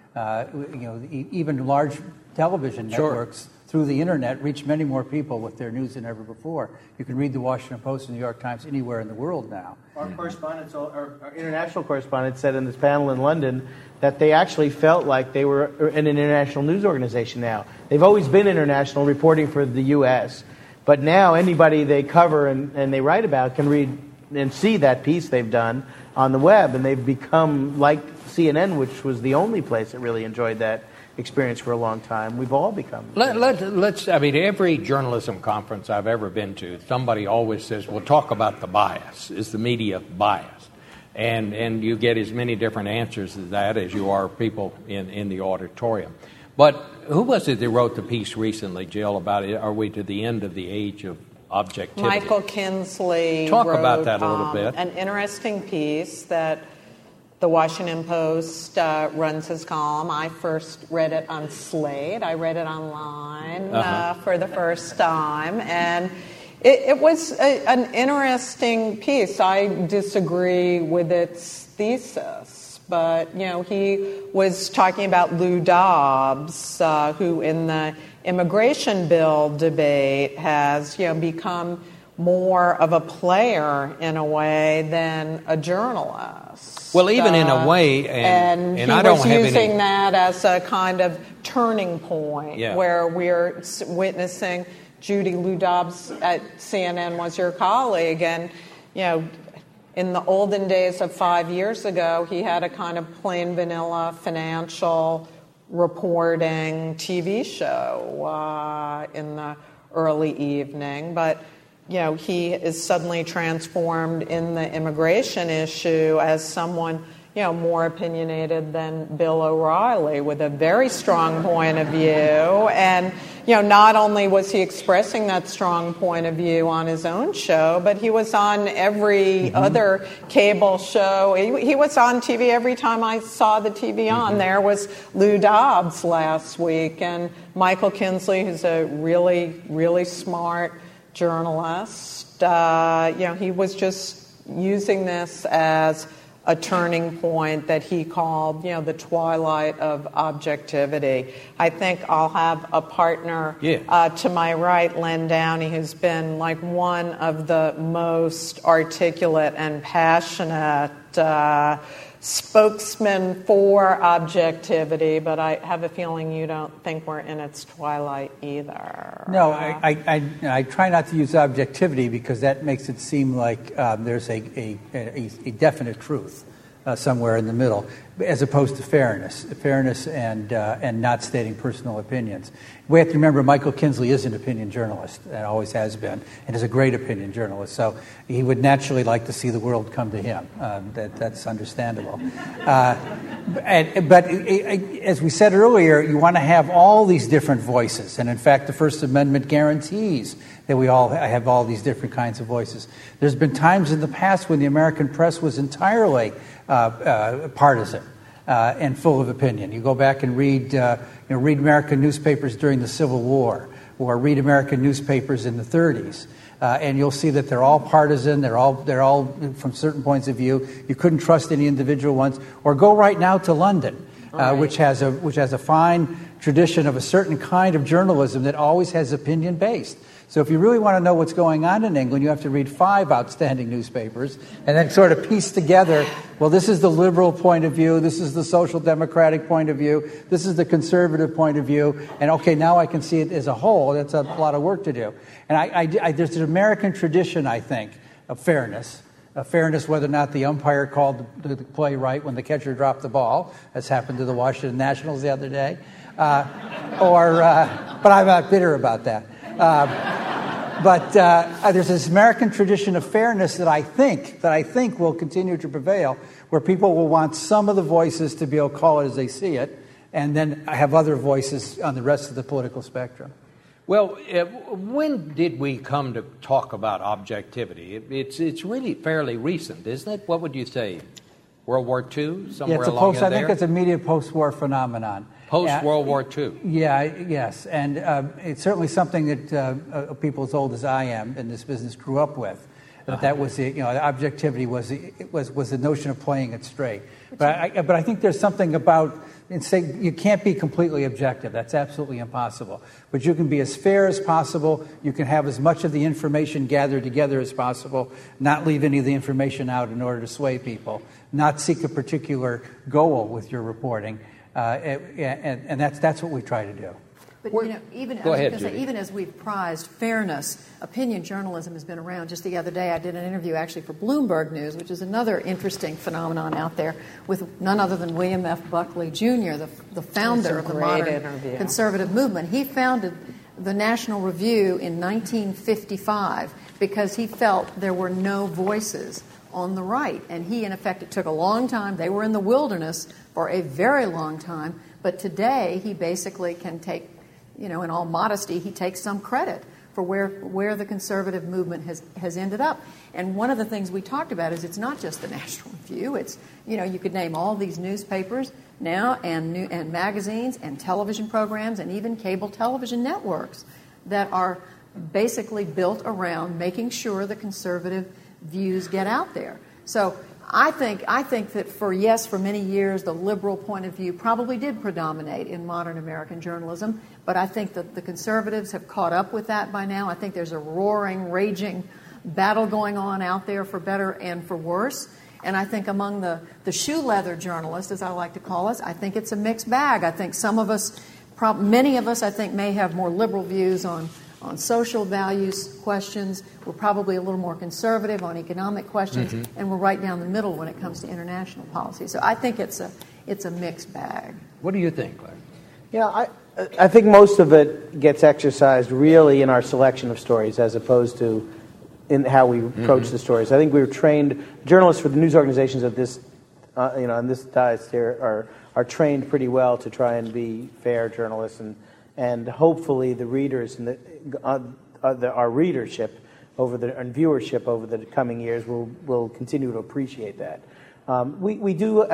Even large television networks through the internet reach many more people with their news than ever before. You can read the Washington Post and the New York Times anywhere in the world now. Our international correspondent said in this panel in London that they actually felt like they were an international news organization now. They've always been international, reporting for the U.S., but now anybody they cover and they write about can read and see that piece they've done on the web, and they've become like CNN, which was the only place that really enjoyed that experience for a long time. We've all become. Every journalism conference I've ever been to, somebody always says, well, talk about the bias. Is the media biased? And you get as many different answers as that as you are people in the auditorium. But who was it that wrote the piece recently, Jill, about it? Are we to the end of the age of objectivity? Michael Kinsley Talk wrote about that a little bit. An interesting piece that the Washington Post runs his column. I first read it on Slate. I read it online for the first time, and it was an interesting piece. I disagree with its thesis, but he was talking about Lou Dobbs, who in the immigration bill debate has become more of a player in a way than a journalist. Well, even in a way, and he I don't was have using that as a kind of turning point where we're witnessing. Judy Lou Dobbs at CNN was your colleague, and in the olden days of 5 years ago, he had a kind of plain vanilla financial reporting TV show in the early evening, but he is suddenly transformed in the immigration issue as someone, more opinionated than Bill O'Reilly with a very strong point of view. And, not only was he expressing that strong point of view on his own show, but he was on every other cable show. He was on TV every time I saw the TV on. There was Lou Dobbs last week, and Michael Kinsley, who's a really, really smart journalist. He was just using this as a turning point that he called, the twilight of objectivity. I think I'll have a partner to my right, Len Downey, who's been like one of the most articulate and passionate spokesman for objectivity, but I have a feeling you don't think we're in its twilight either. No, I try not to use objectivity because that makes it seem like there's a definite truth somewhere in the middle, as opposed to fairness and not stating personal opinions. We have to remember Michael Kinsley is an opinion journalist, and always has been, and is a great opinion journalist. So he would naturally like to see the world come to him. That's understandable. But as we said earlier, you want to have all these different voices, and in fact, the First Amendment guarantees that we all have all these different kinds of voices. There's been times in the past when the American press was entirely partisan and full of opinion. You go back and read American newspapers during the Civil War, or read American newspapers in the 30s, and you'll see that they're all partisan. They're all from certain points of view. You couldn't trust any individual ones. Or go right now to London, which has a fine tradition of a certain kind of journalism that always has opinion based. So if you really want to know what's going on in England, you have to read 5 outstanding newspapers and then sort of piece together, well, this is the liberal point of view, this is the social democratic point of view, this is the conservative point of view, and okay, now I can see it as a whole. That's a lot of work to do. And there's an American tradition, I think, of fairness. Fairness, whether or not the umpire called the play right when the catcher dropped the ball, as happened to the Washington Nationals the other day. But I'm not bitter about that. But there's this American tradition of fairness that I think will continue to prevail, where people will want some of the voices to be able to call it as they see it, and then have other voices on the rest of the political spectrum. Well, when did we come to talk about objectivity? It's really fairly recent, isn't it? What would you say? World War II, somewhere along in there? I think it's a media post-war phenomenon. Post-World War II. Yes. And it's certainly something that people as old as I am in this business grew up with. That was the objectivity was the notion of playing it straight. But I think there's something about saying you can't be completely objective. That's absolutely impossible. But you can be as fair as possible. You can have as much of the information gathered together as possible. Not leave any of the information out in order to sway people. Not seek a particular goal with your reporting. And that's what we try to do. But even as we've prized fairness, opinion journalism has been around. Just the other day, I did an interview actually for Bloomberg News, which is another interesting phenomenon out there, with none other than William F. Buckley Jr., the founder of the modern conservative movement. He founded the National Review in 1955 because he felt there were no voices on the right. And he, in effect, it took a long time. They were in the wilderness for a very long time. But today, he basically can take, in all modesty, he takes some credit for where the conservative movement has ended up. And one of the things we talked about is it's not just the National Review. It's, you could name all these newspapers now and magazines and television programs and even cable television networks that are basically built around making sure the conservative views get out there. So I think that for many years the liberal point of view probably did predominate in modern American journalism, but I think that the conservatives have caught up with that by now. I think there's a roaring, raging battle going on out there for better and for worse. And I think among the shoe leather journalists, as I like to call us, I think it's a mixed bag. I think many of us, I think, may have more liberal views on social values questions. We're probably a little more conservative on economic questions, and we're right down the middle when it comes to international policy. So I think it's a mixed bag. What do you think, Claire? Yeah, I think most of it gets exercised really in our selection of stories as opposed to in how we approach the stories. I think we were trained, journalists for the news organizations of this, on this dais here are trained pretty well to try and be fair journalists, and hopefully the readers and our readership and viewership over the coming years will continue to appreciate that. We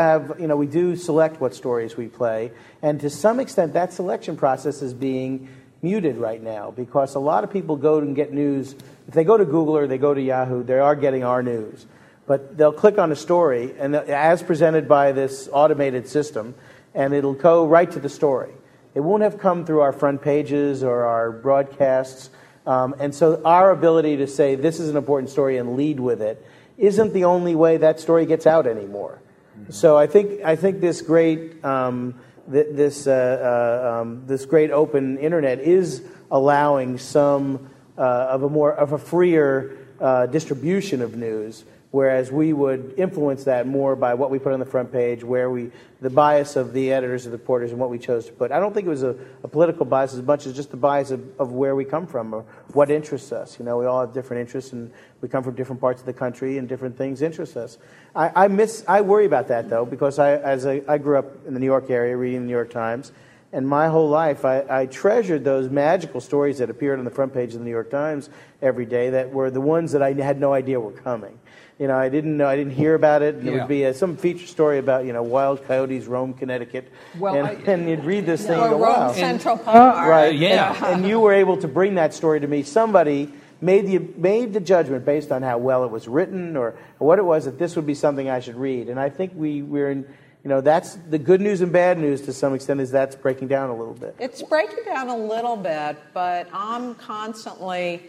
do select what stories we play, and to some extent that selection process is being muted right now because a lot of people go and get news. If they go to Google or they go to Yahoo, they are getting our news. But they'll click on a story, and as presented by this automated system, and it'll go right to the story. It won't have come through our front pages or our broadcasts. And so our ability to say this is an important story and lead with it isn't the only way that story gets out anymore. So I think this great this great open internet is allowing some of a freer distribution of news, whereas we would influence that more by what we put on the front page, the bias of the editors and the reporters and what we chose to put. I don't think it was a political bias as much as just the bias of where we come from or what interests us. We all have different interests, and we come from different parts of the country, and different things interest us. I worry about that, though, because I grew up in the New York area reading the New York Times, and my whole life I treasured those magical stories that appeared on the front page of the New York Times every day that were the ones that I had no idea were coming. I didn't hear about it. There would be some feature story about, wild coyotes roam Connecticut. Well, and you'd read this thing and go, wow. Central Park. Right, yeah. And you were able to bring that story to me. Somebody made the judgment based on how well it was written or what it was that this would be something I should read. And I think we're in, that's the good news and bad news to some extent is that's breaking down a little bit. It's breaking down a little bit, but I'm constantly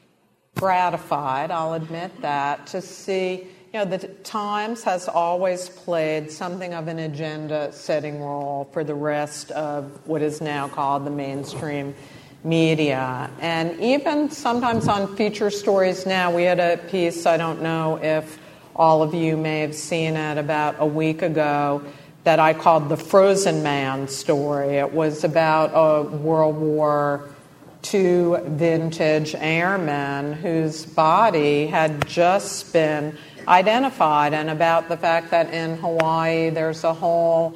gratified, I'll admit that, to see, the Times has always played something of an agenda-setting role for the rest of what is now called the mainstream media. And even sometimes on feature stories now, we had a piece, I don't know if all of you may have seen it, about a week ago, that I called the Frozen Man story. It was about a World War II vintage airman whose body had just been identified, and about the fact that in Hawaii there's a whole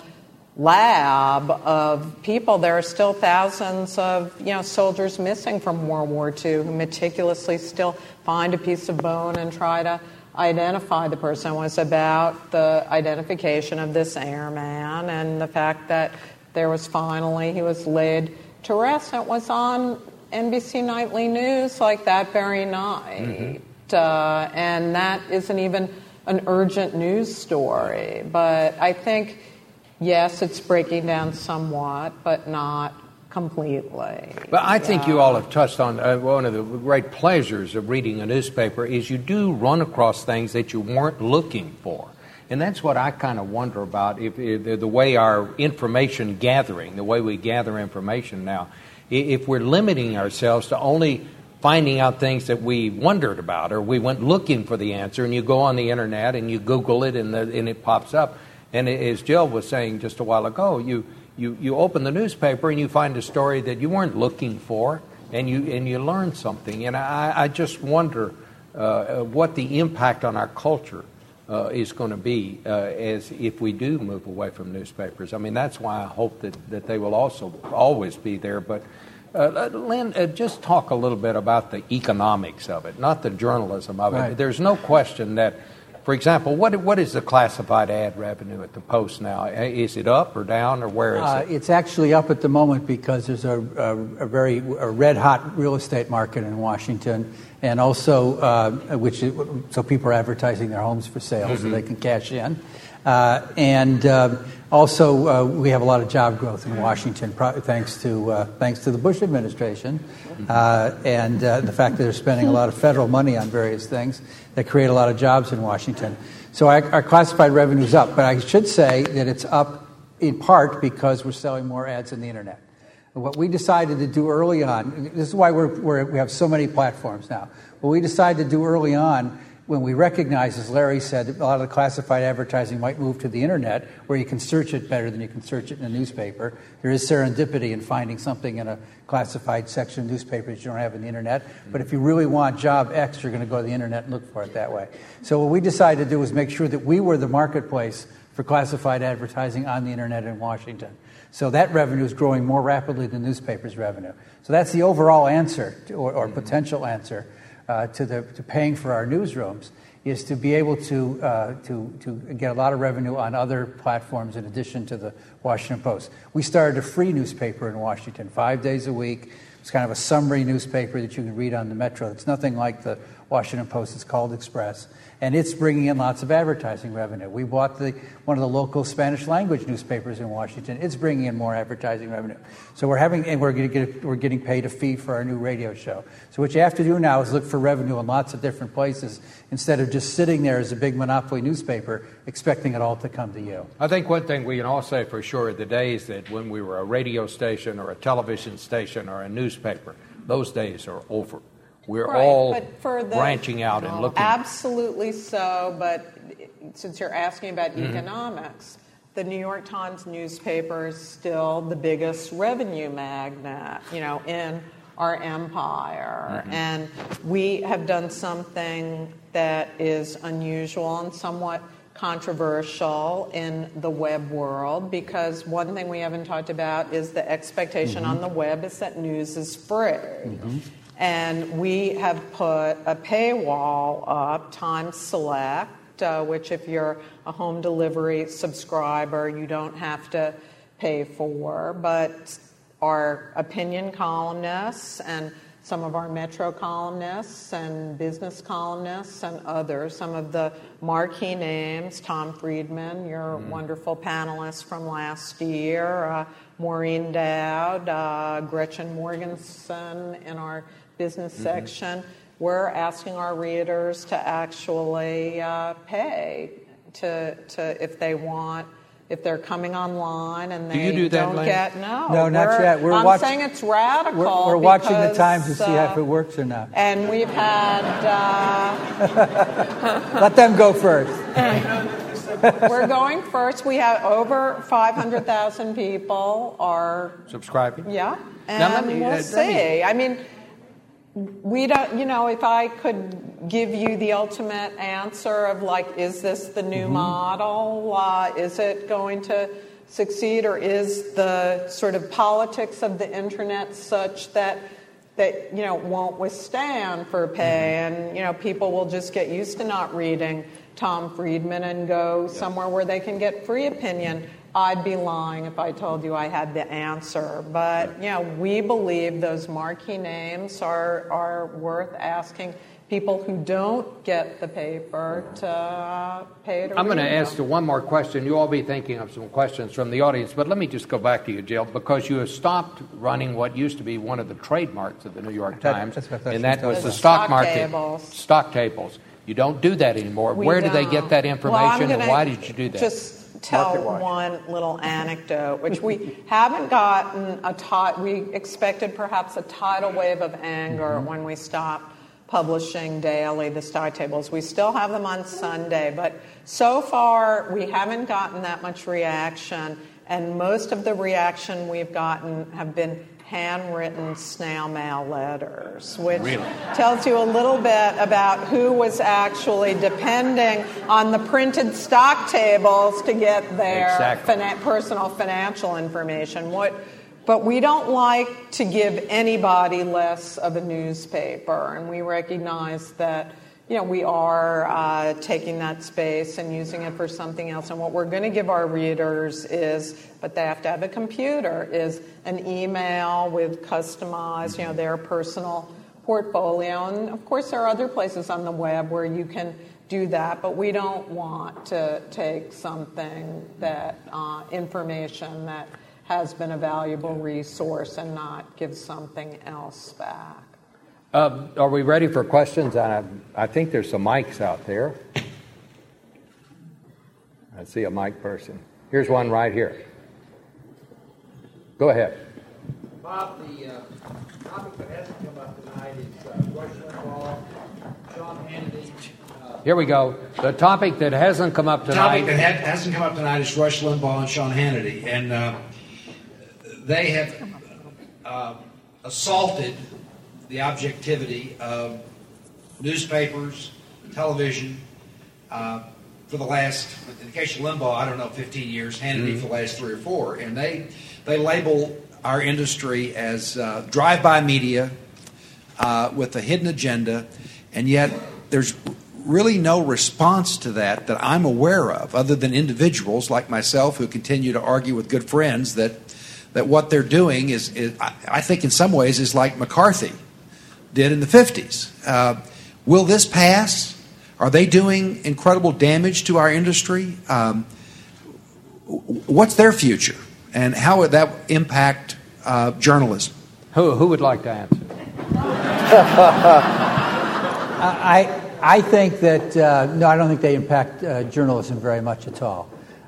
lab of people. There are still thousands of soldiers missing from World War II who meticulously still find a piece of bone and try to identify the person. It was about the identification of this airman and the fact that he was laid to rest. It was on NBC Nightly News like that very night. and that isn't even an urgent news story. But I think, yes, it's breaking down somewhat, but not completely. But I think you all have touched on one of the great pleasures of reading a newspaper is you do run across things that you weren't looking for. And that's what I kind of wonder about, if the way our information gathering, the way we gather information now, if we're limiting ourselves to only finding out things that we wondered about, or we went looking for the answer, and you go on the internet and you Google it and it pops up. And as Jill was saying just a while ago, you open the newspaper and you find a story that you weren't looking for, and you learn something. And I just wonder what the impact on our culture is going to be as if we do move away from newspapers. I mean, that's why I hope that they will also always be there. But Lynn, just talk a little bit about the economics of it, not the journalism of it. Right. There's no question that, for example, what is the classified ad revenue at the Post now? Is it up or down, or where is it? It's actually up at the moment because there's a very red-hot real estate market in Washington, and also so people are advertising their homes for sale so they can cash in. Also, we have a lot of job growth in Washington, thanks to the Bush administration, and the fact that they're spending a lot of federal money on various things that create a lot of jobs in Washington. So our classified revenue is up, but I should say that it's up in part because we're selling more ads on the internet. What we decided to do early on, this is why we have so many platforms now. What we decided to do early on, when we recognized, as Larry said, a lot of the classified advertising might move to the internet, where you can search it better than you can search it in a newspaper. There is serendipity in finding something in a classified section of newspapers you don't have on the internet. But if you really want job X, you're going to go to the internet and look for it that way. So what we decided to do was make sure that we were the marketplace for classified advertising on the internet in Washington. So that revenue is growing more rapidly than newspapers' revenue. So that's the overall answer, or potential answer, to paying for our newsrooms, is to be able to get a lot of revenue on other platforms in addition to the Washington Post. We started a free newspaper in Washington 5 days a week. It's kind of a summary newspaper that you can read on the Metro. It's nothing like the Washington Post. It's called Express. And it's bringing in lots of advertising revenue. We bought one of the local Spanish language newspapers in Washington. It's bringing in more advertising revenue. So we're getting paid a fee for our new radio show. So what you have to do now is look for revenue in lots of different places instead of just sitting there as a big monopoly newspaper expecting it all to come to you. I think one thing we can all say for sure, the days that when we were a radio station or a television station or a newspaper, those days are over. We're all branching out and looking. Absolutely so, but since you're asking about economics, the New York Times newspaper is still the biggest revenue magnet, in our empire. And we have done something that is unusual and somewhat controversial in the web world, because one thing we haven't talked about is the expectation on the web is that news is free. And we have put a paywall up, Times Select, which if you're a home delivery subscriber, you don't have to pay for. But our opinion columnists and some of our Metro columnists and business columnists and others, some of the marquee names, Tom Friedman, your wonderful panelist from last year, Maureen Dowd, Gretchen Morgensen in our business section, we're asking our readers to actually pay to if they're coming online and they don't get no, not yet. I'm saying it's radical. We're watching the Times to see if it works or not. And we've had let them go first. We're going first. We have over 500,000 people are subscribing. Yeah, and we'll see. I mean, we don't, if I could give you the ultimate answer of is this the new model? Is it going to succeed, or is the sort of politics of the internet such that won't withstand for pay, and people will just get used to not reading Tom Friedman and go somewhere where they can get free opinion? I'd be lying if I told you I had the answer. But, we believe those marquee names are worth asking people who don't get the paper to pay to I'm going to read ask them. one more question. You'll all be thinking of some questions from the audience, but let me just go back to you, Jill, because you have stopped running what used to be one of the trademarks of the New York Times, and that was the stock market. Tables. Stock tables. You don't do that anymore. We Where do they don't. get that information, Well, and why did you do that? Just tell one little anecdote, which we haven't gotten we expected perhaps a tidal wave of anger when we stopped publishing daily the stock tables. We still have them on Sunday, but so far we haven't gotten that much reaction, and most of the reaction we've gotten have been handwritten snail mail letters, which tells you a little bit about who was actually depending on the printed stock tables to get their personal financial information. But we don't like to give anybody less of a newspaper, and we recognize that we are taking that space and using it for something else. And what we're going to give our readers but they have to have a computer, is an email with customized, their personal portfolio. And of course, there are other places on the web where you can do that, but we don't want to take something that information that has been a valuable resource and not give something else back. Are we ready for questions? I think there's some mics out there. I see a mic person. Here's one right here. Go ahead. Bob, the topic that hasn't come up tonight is Rush Limbaugh, Sean Hannity. Here we go. The topic that hasn't come up tonight. The topic that hasn't come up tonight is Rush Limbaugh and Sean Hannity. And they have assaulted the objectivity of newspapers, television, for the last, in the case of Limbaugh, I don't know, 15 years, Hannity for the last 3 or 4. And they label our industry as drive-by media with a hidden agenda, and yet there's really no response to that I'm aware of, other than individuals like myself who continue to argue with good friends that what they're doing is I think in some ways is like McCarthy did in the 50s. Will this pass? Are they doing incredible damage to our industry? What's their future? And how would that impact journalism? Who would like to answer? I think that no, I don't think they impact journalism very much at all.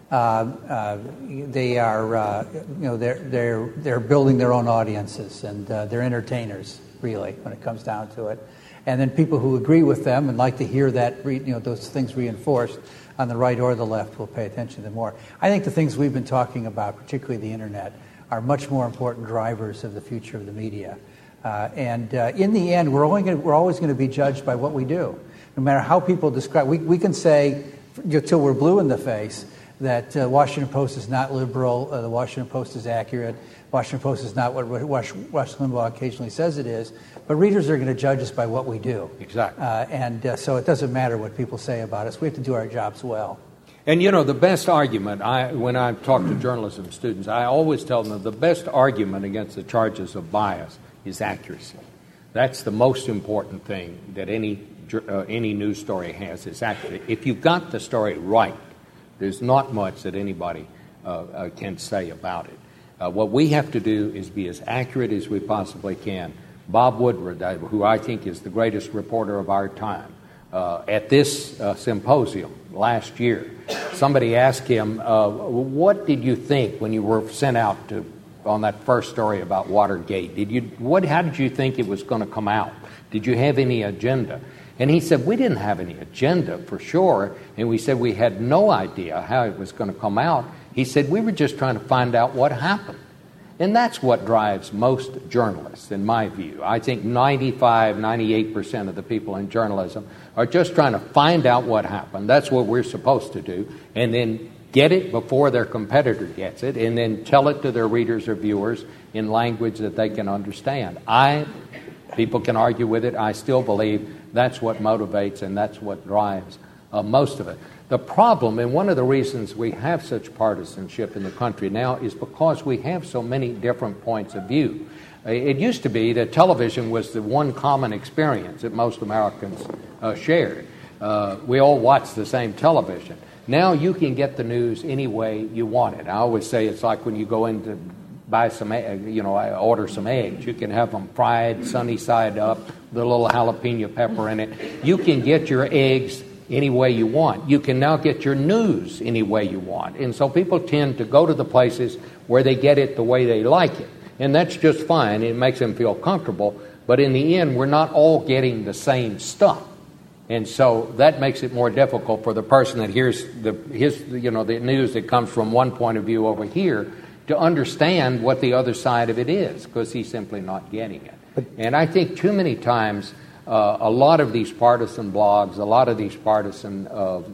They are, they're building their own audiences, and they're entertainers, really, when it comes down to it. And then people who agree with them and like to hear that, those things reinforced on the right or the left will pay attention to them more. I think the things we've been talking about, particularly the internet, are much more important drivers of the future of the media. And in the end, we're always going to be judged by what we do. No matter how people describe, we can say till we're blue in the face that Washington Post is not liberal, the Washington Post is accurate, Washington Post is not what Rush Limbaugh occasionally says it is, but readers are going to judge us by what we do. Exactly. And so it doesn't matter what people say about us. We have to do our jobs well. And the best argument, when I talk to journalism students, I always tell them the best argument against the charges of bias is accuracy. That's the most important thing that any news story has, is accuracy. If you've got the story right, there's not much that anybody can say about it. What we have to do is be as accurate as we possibly can. Bob Woodward, who I think is the greatest reporter of our time, at this symposium last year, somebody asked him, what did you think when you were sent out on that first story about Watergate? How did you think it was going to come out? Did you have any agenda? And he said, we didn't have any agenda for sure, and we said we had no idea how it was going to come out. He said, we were just trying to find out what happened. And that's what drives most journalists, in my view. I think 98% of the people in journalism are just trying to find out what happened. That's what we're supposed to do, and then get it before their competitor gets it, and then tell it to their readers or viewers in language that they can understand. People can argue with it. I still believe that's what motivates and that's what drives most of it. The problem, and one of the reasons we have such partisanship in the country now, is because we have so many different points of view. It used to be that television was the one common experience that most Americans shared. We all watched the same television. Now you can get the news any way you want it. I always say it's like when you go in to buy some, order some eggs. You can have them fried, sunny side up, with a little jalapeno pepper in it. You can get your eggs any way you want. You can now get your news any way you want. And so people tend to go to the places where they get it the way they like it. And that's just fine. It makes them feel comfortable. But in the end, we're not all getting the same stuff. And so that makes it more difficult for the person that hears the news that comes from one point of view over here to understand what the other side of it is, because he's simply not getting it. And I think too many times a lot of these partisan blogs, a lot of these partisan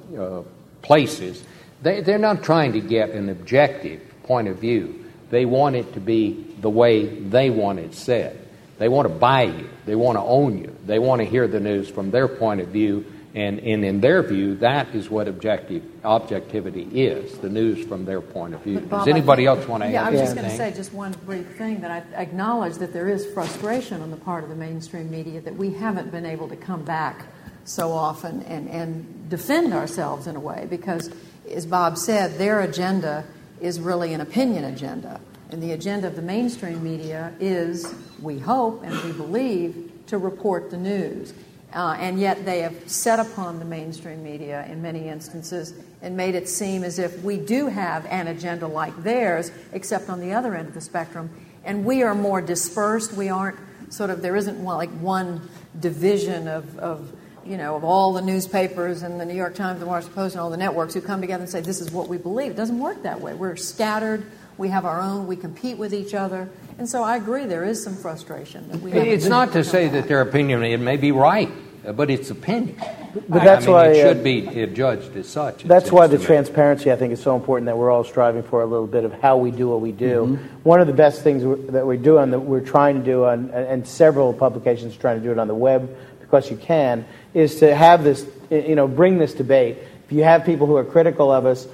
places, they're not trying to get an objective point of view. They want it to be the way they want it said. They want to buy you. They want to own you. They want to hear the news from their point of view, and in their view, that is what objectivity is, the news from their point of view. Bob, Does anybody else want to add anything? Yeah, I was just going to say just one brief thing, that I acknowledge that there is frustration on the part of the mainstream media that we haven't been able to come back so often and defend ourselves in a way, because, as Bob said, their agenda is really an opinion agenda. And the agenda of the mainstream media is, we hope and we believe, to report the news. And yet they have set upon the mainstream media in many instances and made it seem as if we do have an agenda like theirs, except on the other end of the spectrum. And we are more dispersed. We aren't there isn't one division of all the newspapers and the New York Times, the Washington Post, and all the networks who come together and say, this is what we believe. It doesn't work that way. We're scattered. We have our own. We compete with each other. And so I agree there is some frustration. It's not to say that their opinion, it may be right, but it's opinion. But that's why it should be judged as such. That's why the transparency, I think, is so important, that we're all striving for a little bit of how we do what we do. Mm-hmm. One of the best things that we're trying to do and several publications are trying to do it on the web, because you can, is to have this, bring this debate. If you have people who are critical of us,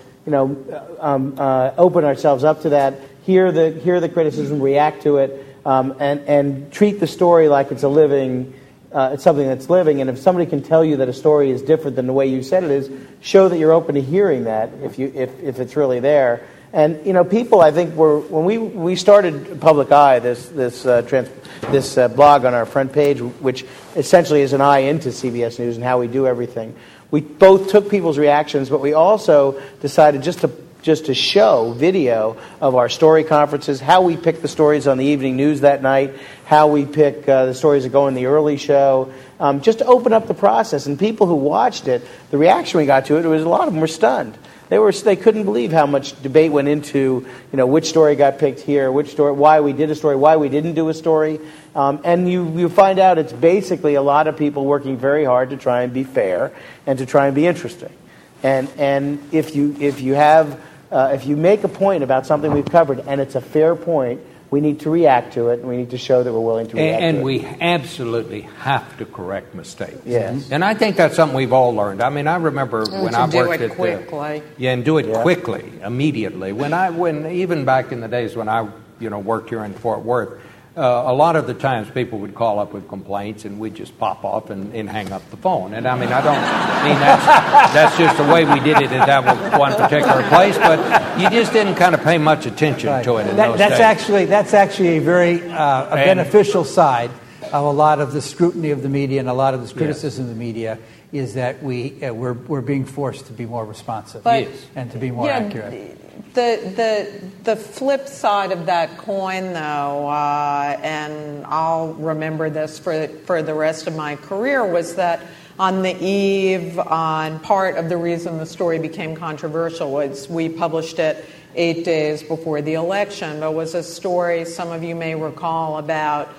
open ourselves up to that, hear the criticism, react to it, and treat the story like it's a living, it's something that's living. And if somebody can tell you that a story is different than the way you said it is, show that you're open to hearing that if it's really there. And people, I think, when we started Public Eye, this blog on our front page, which essentially is an eye into CBS News and how we do everything. We both took people's reactions, but we also decided just to show video of our story conferences, how we pick the stories on the evening news that night, how we pick the stories that go in the early show, just to open up the process. And people who watched it, the reaction we got to it was a lot of them were stunned. They couldn't believe how much debate went into, which story got picked here, which story, why we did a story, why we didn't do a story. And you find out it's basically a lot of people working very hard to try and be fair and to try and be interesting. And if you make a point about something we've covered and it's a fair point, we need to react to it, and we need to show that we're willing to react to it. And we absolutely have to correct mistakes. Yes. And I think that's something we've all learned. I mean, I remember when I worked at quickly. and do it quickly, immediately. When even back in the days when I worked here in Fort Worth, a lot of the times people would call up with complaints, and we'd just pop off and hang up the phone. And I mean, I don't mean that's just the way we did it at that one particular place, but you just didn't kind of pay much attention to it in those days. That's actually a very beneficial side of a lot of the scrutiny of the media and a lot of this criticism of the media, is that we're being forced to be more responsive and to be more accurate. The flip side of that coin, though, and I'll remember this for the rest of my career, was that on the eve, on part of the reason the story became controversial was we published it 8 days before the election, but was a story some of you may recall about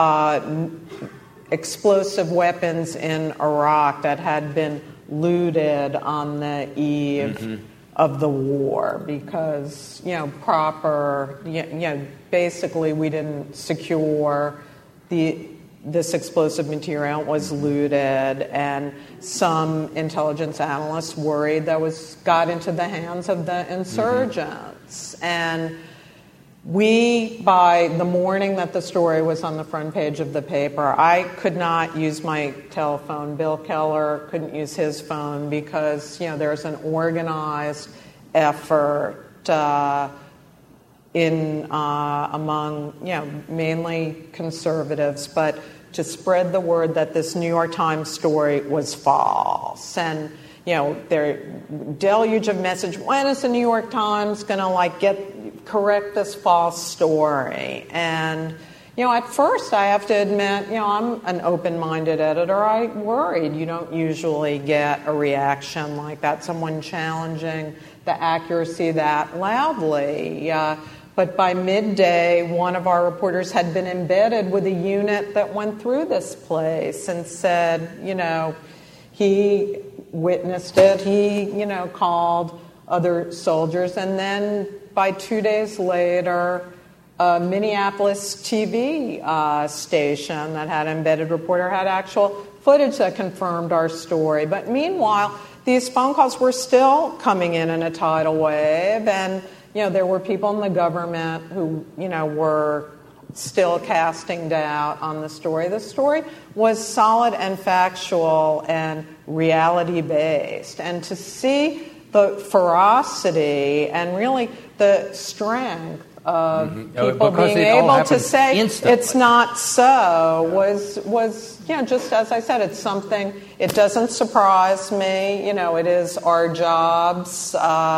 explosive weapons in Iraq that had been looted on the eve of the war because, basically we didn't secure the this explosive material was looted, and some intelligence analysts worried that got into the hands of the insurgents. And we, by the morning that the story was on the front page of the paper, I could not use my telephone. Bill Keller couldn't use his phone because, there's an organized effort among, mainly conservatives, but to spread the word that this New York Times story was false. And, their deluge of message, when is the New York Times going to, correct this false story? And, at first I have to admit, I'm an open-minded editor. I worried. You don't usually get a reaction like that, someone challenging the accuracy that loudly. But by midday, one of our reporters had been embedded with a unit that went through this place and said, he witnessed it. He, called other soldiers. And then by 2 days later, a Minneapolis TV station that had an embedded reporter had actual footage that confirmed our story. But meanwhile, these phone calls were still coming in a tidal wave, and there were people in the government who were still casting doubt on the story. The story was solid and factual and reality-based, and to see the ferocity and really the strength of people being able to say instantly. It's not so was just as I said, it's something. It doesn't surprise me. It is our jobs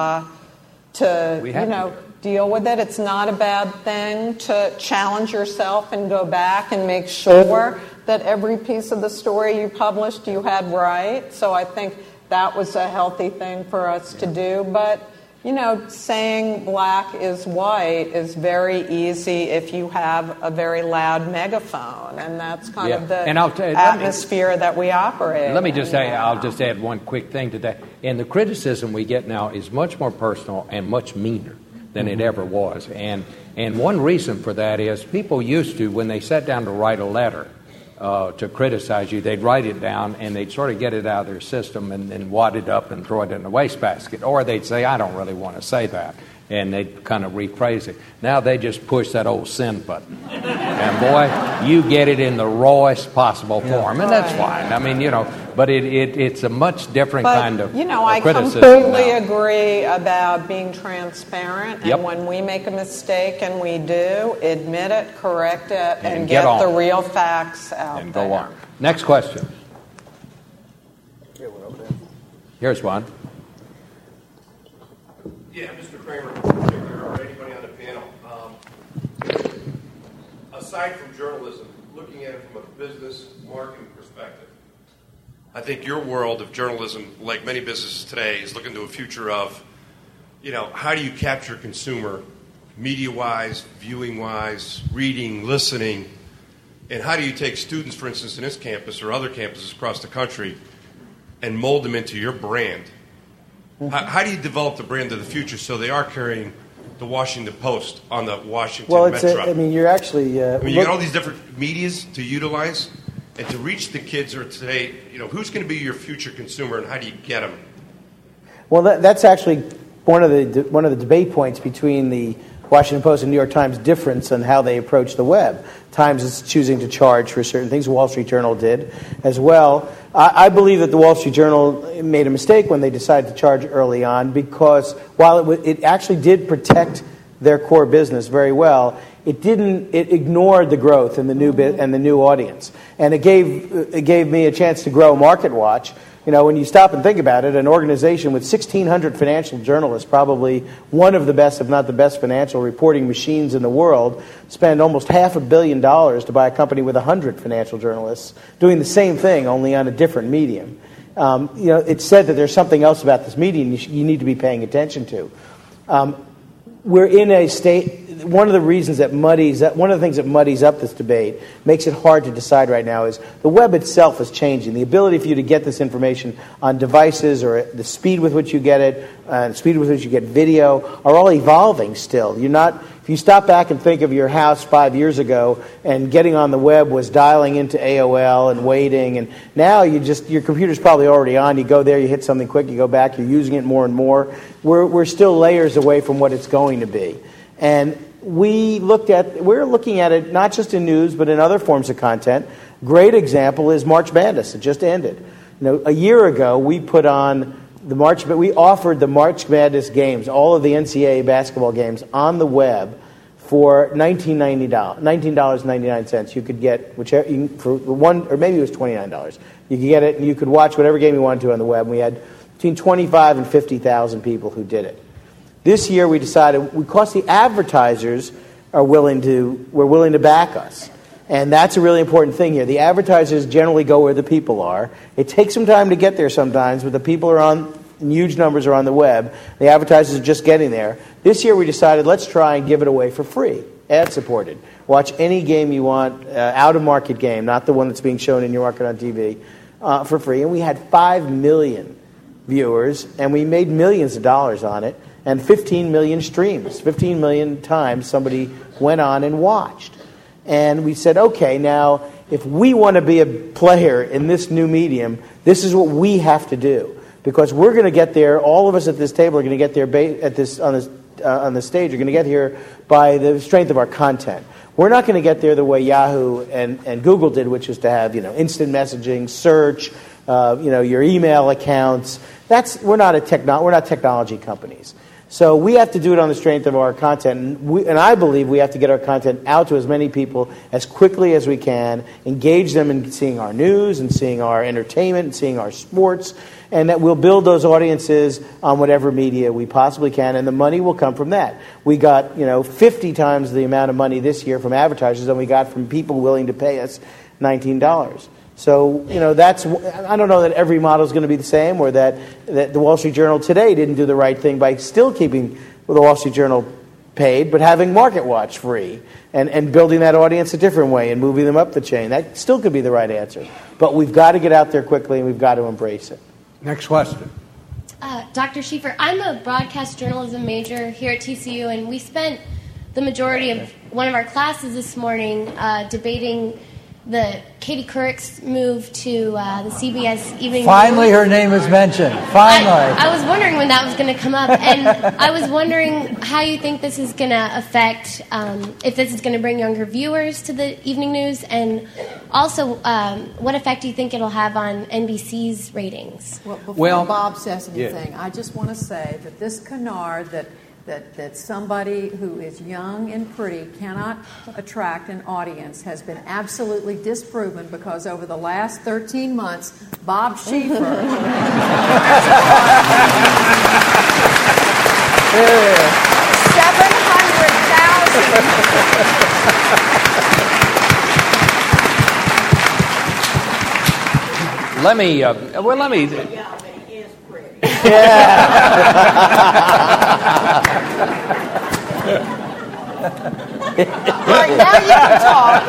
to deal with it. It's not a bad thing to challenge yourself and go back and make sure that every piece of the story you published you had right. So I think that was a healthy thing for us to do. But saying black is white is very easy if you have a very loud megaphone, and that's kind of the atmosphere that we operate in. Let me just say, I'll just add one quick thing to that. And the criticism we get now is much more personal and much meaner than it ever was. And one reason for that is people used to, when they sat down to write a letter to criticize you, they'd write it down and they'd sort of get it out of their system and then wad it up and throw it in the wastebasket. Or they'd say, I don't really want to say that. And they'd kind of rephrase it. Now they just push that old send button. And boy, you get it in the rawest possible form. And that's fine. I mean, but it's a much different kind of criticism. I completely agree about being transparent. And when we make a mistake, and we do, admit it, correct it, and get the real facts out and there. Go on. Next question. Here's one. Yeah, Mr. Kramer in particular, or anybody on the panel. Aside from journalism, looking at it from a business marketing perspective, I think your world of journalism, like many businesses today, is looking to a future of, how do you capture consumer media-wise, viewing-wise, reading, listening, and how do you take students, for instance, in this campus or other campuses across the country and mold them into your brand? How do you develop the brand of the future so they are carrying the Washington Post on the Washington Metro? You're actually... you got all these different medias to utilize and to reach the kids or today, who's going to be your future consumer and how do you get them? Well, that's actually one of the debate points between the Washington Post and New York Times difference in how they approach the web. Times is choosing to charge for certain things. Wall Street Journal did as well. I believe that the Wall Street Journal made a mistake when they decided to charge early on, because while it actually did protect their core business very well, it ignored the growth and the new audience, and it gave me a chance to grow MarketWatch. When you stop and think about it, an organization with 1,600 financial journalists, probably one of the best, if not the best, financial reporting machines in the world, spend almost $500 million to buy a company with 100 financial journalists doing the same thing, only on a different medium. It's said that there's something else about this medium you need to be paying attention to. We're in a state. One of the things that muddies up this debate, makes it hard to decide right now, is the web itself is changing. The ability for you to get this information on devices, or the speed with which you get it, the speed with which you get video, are all evolving still. If If you stop back and think of your house 5 years ago, and getting on the web was dialing into AOL and waiting, and now your computer's probably already on. You go there, you hit something quick, you go back, you're using it more and more. We're still layers away from what it's going to be. And we're looking at it not just in news, but in other forms of content. Great example is March Madness. It just ended. A year ago, we put on we offered the March Madness games, all of the NCAA basketball games, on the web for $19.99. You could get for one, or maybe it was $29. You could get it, and you could watch whatever game you wanted to on the web. And we had between 25 and 50,000 people who did it. This year, we decided, because the advertisers were willing to back us. And that's a really important thing here. The advertisers generally go where the people are. It takes some time to get there sometimes, but the people huge numbers are on the web. The advertisers are just getting there. This year we decided, let's try and give it away for free, ad-supported. Watch any game you want, out-of-market game, not the one that's being shown in your market on TV, for free. And we had 5 million viewers, and we made millions of dollars on it, and 15 million streams. 15 million times somebody went on and watched. And we said, okay, now, if we want to be a player in this new medium, this is what we have to do. Because we're going to get there, all of us at this table are going to get there on the stage, are going to get here by the strength of our content. We're not going to get there the way Yahoo and Google did, which is to have instant messaging, search, your email accounts. We're not technology companies. So we have to do it on the strength of our content, and I believe we have to get our content out to as many people as quickly as we can, engage them in seeing our news and seeing our entertainment and seeing our sports, and that we'll build those audiences on whatever media we possibly can, and the money will come from that. We got 50 times the amount of money this year from advertisers than we got from people willing to pay us $19. So, I don't know that every model is going to be the same, or that the Wall Street Journal today didn't do the right thing by still keeping the Wall Street Journal paid, but having MarketWatch free and building that audience a different way and moving them up the chain. That still could be the right answer. But we've got to get out there quickly, and we've got to embrace it. Next question. Dr. Schieffer, I'm a broadcast journalism major here at TCU, and we spent the majority of one of our classes this morning debating the Katie Couric's move to the CBS Evening Finally, News. her name is mentioned. Finally. I was wondering when that was going to come up, and I was wondering how you think this is going to affect, if this is going to bring younger viewers to the evening news, and also what effect do you think it'll have on NBC's ratings? Well, before Bob says anything, I just want to say that this canard that somebody who is young and pretty cannot attract an audience has been absolutely disproven, because over the last 13 months, Bob Schieffer 700,000. Let me. Right, now you can talk.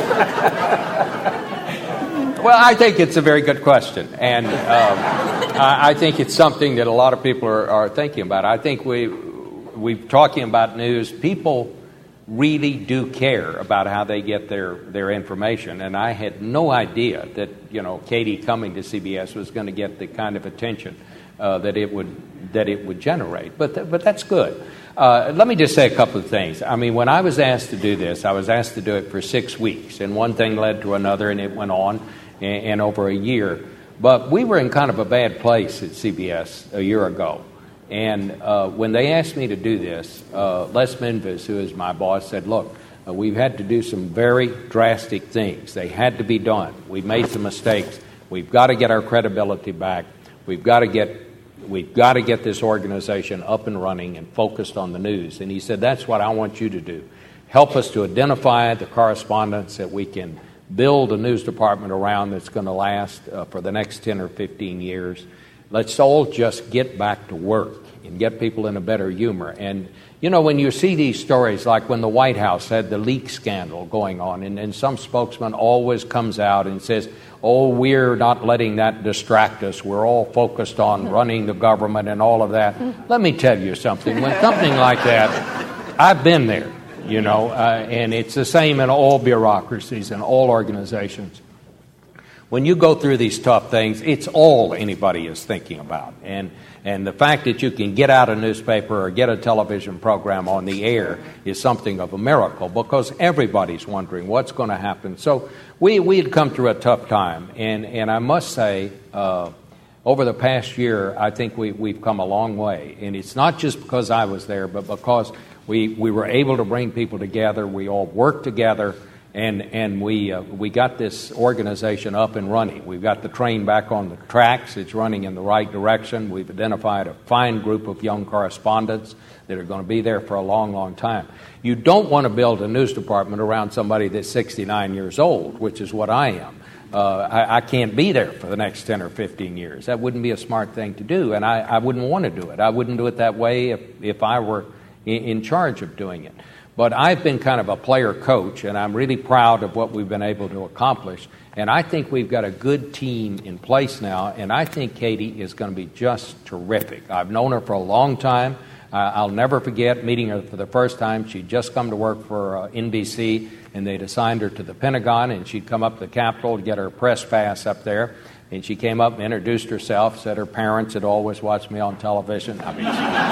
Well, I think it's a very good question, and I think it's something that a lot of people are thinking about. I think we're talking about news. People really do care about how they get their information, and I had no idea that Katie coming to CBS was going to get the kind of attention that it would generate. But that's good. Let me just say a couple of things. I mean, when I was asked to do this, I was asked to do it for 6 weeks, and one thing led to another, and it went on and over a year. But we were in kind of a bad place at CBS a year ago. And when they asked me to do this, Les Minvis, who is my boss, said, look, we've had to do some very drastic things. They had to be done. We've made some mistakes. We've got to get our credibility back. We've got to get this organization up and running and focused on the news. And he said, that's what I want you to do. Help us to identify the correspondents that we can build a news department around that's going to last for the next 10 or 15 years. Let's all just get back to work and get people in a better humor. And, when you see these stories, like when the White House had the leak scandal going on, and some spokesman always comes out and says, oh, we're not letting that distract us. We're all focused on running the government and all of that. Let me tell you something. When something like that, I've been there. and it's the same in all bureaucracies and all organizations. When you go through these tough things, it's all anybody is thinking about. And the fact that you can get out a newspaper or get a television program on the air is something of a miracle, because everybody's wondering what's going to happen. So we had come through a tough time, and I must say, over the past year, I think we've come a long way. And it's not just because I was there, but because we were able to bring people together. We all worked together. And we got this organization up and running. We've got the train back on the tracks. It's running in the right direction. We've identified a fine group of young correspondents that are going to be there for a long, long time. You don't want to build a news department around somebody that's 69 years old, which is what I am. I can't be there for the next 10 or 15 years. That wouldn't be a smart thing to do, and I wouldn't want to do it. I wouldn't do it that way if I were in charge of doing it. But I've been kind of a player coach, and I'm really proud of what we've been able to accomplish. And I think we've got a good team in place now, and I think Katie is going to be just terrific. I've known her for a long time. I'll never forget meeting her for the first time. She'd just come to work for NBC, and they'd assigned her to the Pentagon, and she'd come up to the Capitol to get her press pass up there. And she came up and introduced herself, said her parents had always watched me on television. I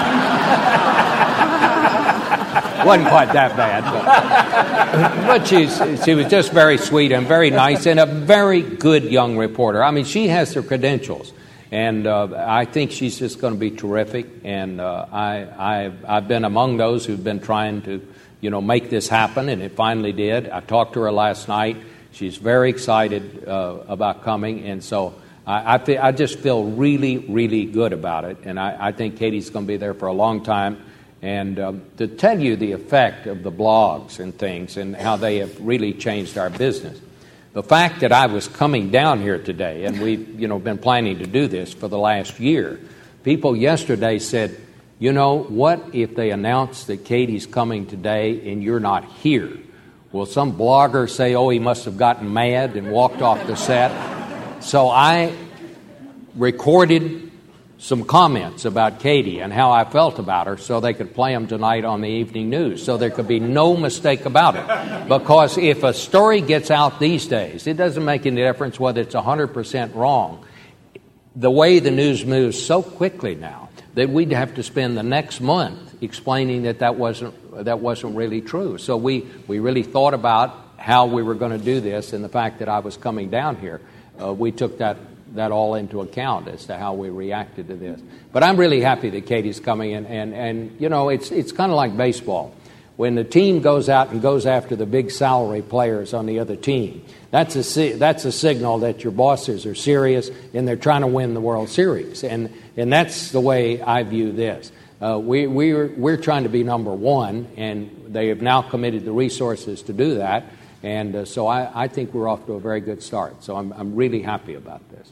mean, wasn't quite that bad. But she was just very sweet and very nice and a very good young reporter. I mean, she has her credentials. And I think she's just going to be terrific. And I've been among those who've been trying to, make this happen, and it finally did. I talked to her last night. She's very excited about coming, and so I just feel really, really good about it. And I think Katie's going to be there for a long time. And to tell you the effect of the blogs and things and how they have really changed our business, the fact that I was coming down here today, and we've been planning to do this for the last year, people yesterday said, what if they announced that Katie's coming today and you're not here? Will some blogger say, he must have gotten mad and walked off the set? So I recorded some comments about Katie and how I felt about her so they could play them tonight on the evening news, so there could be no mistake about it. Because if a story gets out these days, it doesn't make any difference whether it's 100% wrong. The way the news moves so quickly now that we'd have to spend the next month explaining that wasn't really true. So we really thought about how we were going to do this, and the fact that I was coming down here, we took that all into account as to how we reacted to this. But I'm really happy that Katie's coming, and it's kind of like baseball. When the team goes out and goes after the big salary players on the other team, that's a signal that your bosses are serious and they're trying to win the World Series. And that's the way I view this. We're trying to be number one, and they have now committed the resources to do that. And so I think we're off to a very good start. So I'm really happy about this.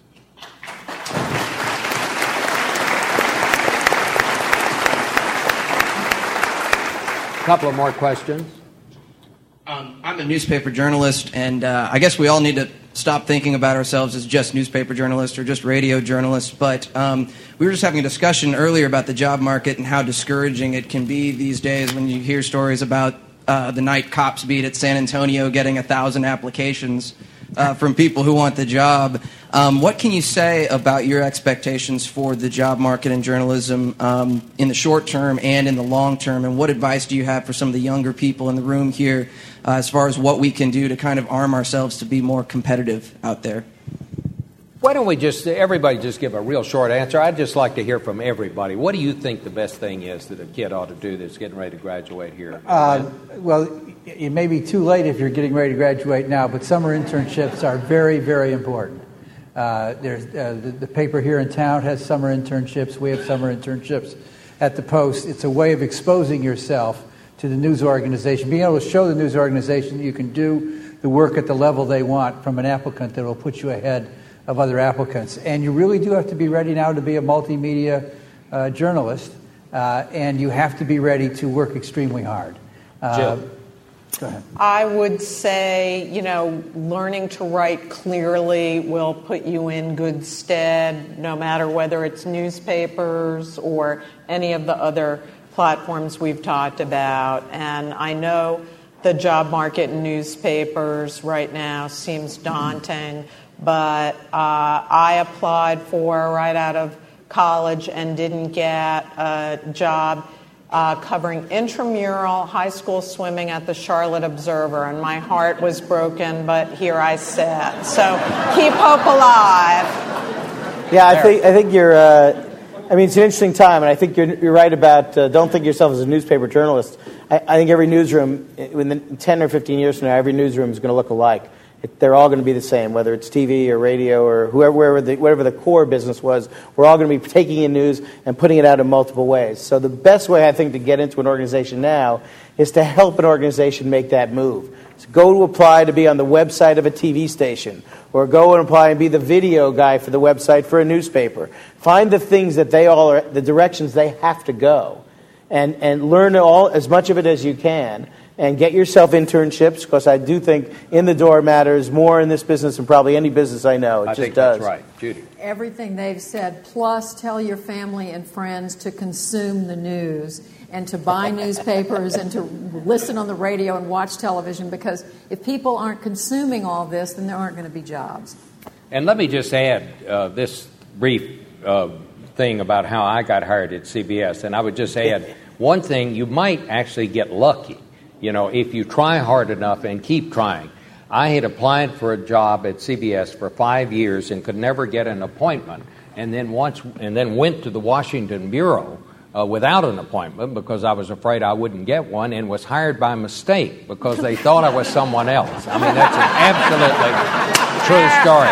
A couple of more questions. I'm a newspaper journalist, and I guess we all need to stop thinking about ourselves as just newspaper journalists or just radio journalists. But we were just having a discussion earlier about the job market and how discouraging it can be these days when you hear stories about the night cops beat at San Antonio getting 1,000 applications from people who want the job. What can you say about your expectations for the job market and journalism in the short term and in the long term? And what advice do you have for some of the younger people in the room here as far as what we can do to kind of arm ourselves to be more competitive out there? Why don't we everybody just give a real short answer? I'd just like to hear from everybody. What do you think the best thing is that a kid ought to do that's getting ready to graduate here? Well, it may be too late if you're getting ready to graduate now, but summer internships are very, very important. There's the paper here in town has summer internships. We have summer internships at the Post. It's a way of exposing yourself to the news organization, being able to show the news organization that you can do the work at the level they want from an applicant that will put you ahead of other applicants. And you really do have to be ready now to be a multimedia journalist, and you have to be ready to work extremely hard. Jill. Go ahead. I would say, learning to write clearly will put you in good stead, no matter whether it's newspapers or any of the other platforms we've talked about. And I know the job market in newspapers right now seems daunting, but I applied for right out of college and didn't get a job covering intramural high school swimming at the Charlotte Observer, and my heart was broken, but here I sit. So keep hope alive. Yeah, I think you're. It's an interesting time, and I think you're right about don't think of yourself as a newspaper journalist. I think every newsroom, within 10 or 15 years from now, every newsroom is going to look alike. They're all going to be the same, whether it's TV or radio or whatever the core business was. We're all going to be taking in news and putting it out in multiple ways. So the best way, I think, to get into an organization now is to help an organization make that move. So go to apply to be on the website of a TV station, or go and apply and be the video guy for the website for a newspaper. Find the things that the directions they have to go, and learn as much of it as you can. And get yourself internships, because I do think in the door matters more in this business than probably any business I know. It I just think does. That's right. Judy. Everything they've said, plus tell your family and friends to consume the news and to buy newspapers and to listen on the radio and watch television, because if people aren't consuming all this, then there aren't going to be jobs. And let me just add this brief thing about how I got hired at CBS. And I would just add one thing: you might actually get lucky. If you try hard enough and keep trying. I had applied for a job at CBS for 5 years and could never get an appointment, and then went to the Washington bureau without an appointment because I was afraid I wouldn't get one, and was hired by mistake because they thought I was someone else. I mean, that's an absolutely true story.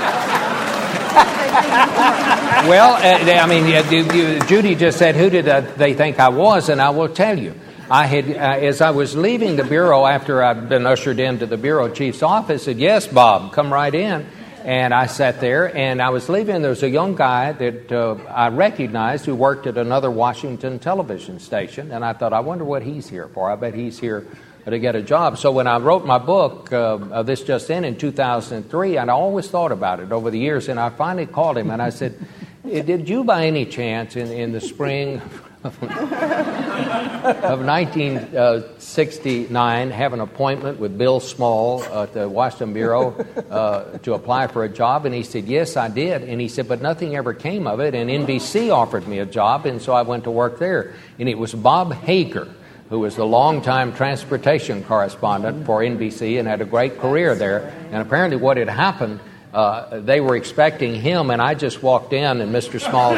Well, Judy just said, who did they think I was? And I will tell you. I had, as I was leaving the bureau after I'd been ushered into the bureau chief's office, said, "Yes, Bob, come right in." And I sat there, and I was leaving. There was a young guy that I recognized who worked at another Washington television station, and I thought, I wonder what he's here for. I bet he's here to get a job. So when I wrote my book, This Just In 2003, I'd always thought about it over the years, and I finally called him, and I said, "Did you by any chance in the spring of 1969 have an appointment with Bill Small at the Washington Bureau to apply for a job?" And he said, "Yes, I did." And he said, "But nothing ever came of it, and NBC offered me a job, and so I went to work there." And it was Bob Hager, who was the longtime transportation correspondent for NBC and had a great career there. And apparently what had happened, they were expecting him, and I just walked in, and Mr. Small's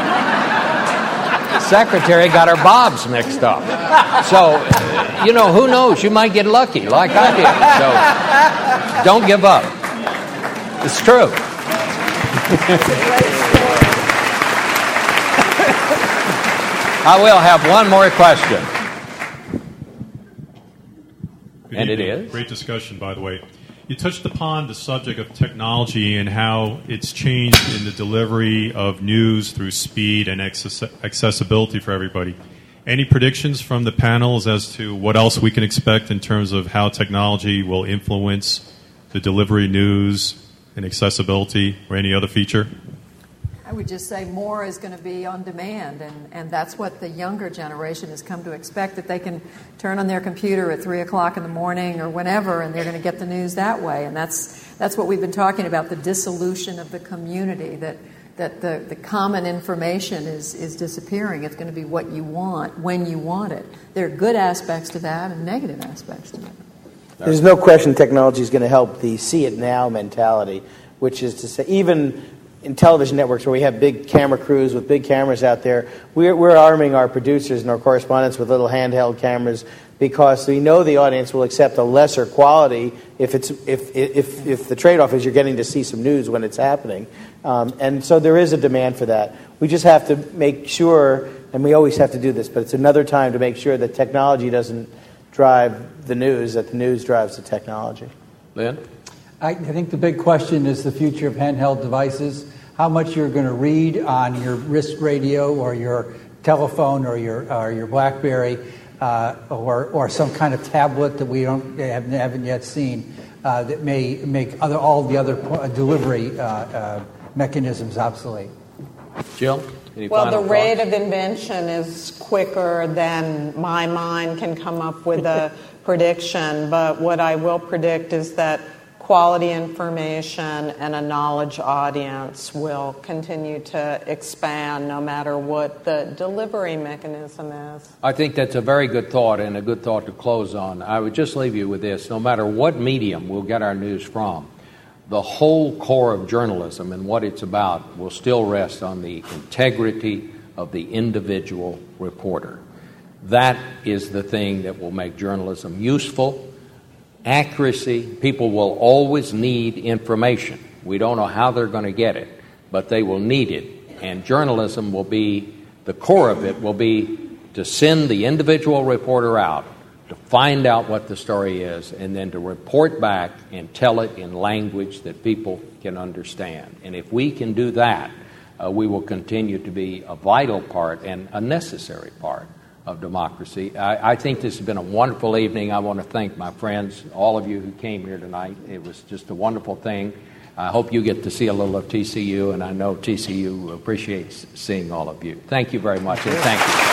secretary got our Bobs mixed up. So, who knows? You might get lucky like I did. So, don't give up. It's true. I will have one more question. And it is? Great discussion, by the way. You touched upon the subject of technology and how it's changed in the delivery of news through speed and accessibility for everybody. Any predictions from the panels as to what else we can expect in terms of how technology will influence the delivery of news and accessibility, or any other feature? I would just say more is going to be on demand, and that's what the younger generation has come to expect, that they can turn on their computer at 3 o'clock in the morning or whenever, and they're going to get the news that way. And that's what we've been talking about, the dissolution of the community, that the common information is disappearing. It's going to be what you want, when you want it. There are good aspects to that and negative aspects to it. There's no question technology is going to help the see it now mentality, which is to say, even in television networks where we have big camera crews with big cameras out there, we're arming our producers and our correspondents with little handheld cameras, because we know the audience will accept a lesser quality if the trade-off is you're getting to see some news when it's happening. And so there is a demand for that. We just have to make sure, and we always have to do this, but it's another time to make sure that technology doesn't drive the news, that the news drives the technology. Lynn? I think the big question is the future of handheld devices. How much you're going to read on your wrist radio or your telephone or your BlackBerry or some kind of tablet that we haven't yet seen that may make all the other delivery mechanisms obsolete. Jill, any Well, final the rate thoughts? of invention is quicker than my mind can come up with a prediction, but what I will predict is that quality information and a knowledge audience will continue to expand no matter what the delivery mechanism is. I think that's a very good thought and a good thought to close on. I would just leave you with this. No matter what medium we'll get our news from, the whole core of journalism and what it's about will still rest on the integrity of the individual reporter. That is the thing that will make journalism useful. Accuracy, people will always need information. We don't know how they're going to get it, but they will need it. And journalism will be, the core of it will be to send the individual reporter out to find out what the story is and then to report back and tell it in language that people can understand. And if we can do that, we will continue to be a vital part and a necessary part of democracy. I think this has been a wonderful evening. I want to thank my friends, all of you who came here tonight. It was just a wonderful thing. I hope you get to see a little of TCU, and I know TCU appreciates seeing all of you. Thank you very much, and thank you.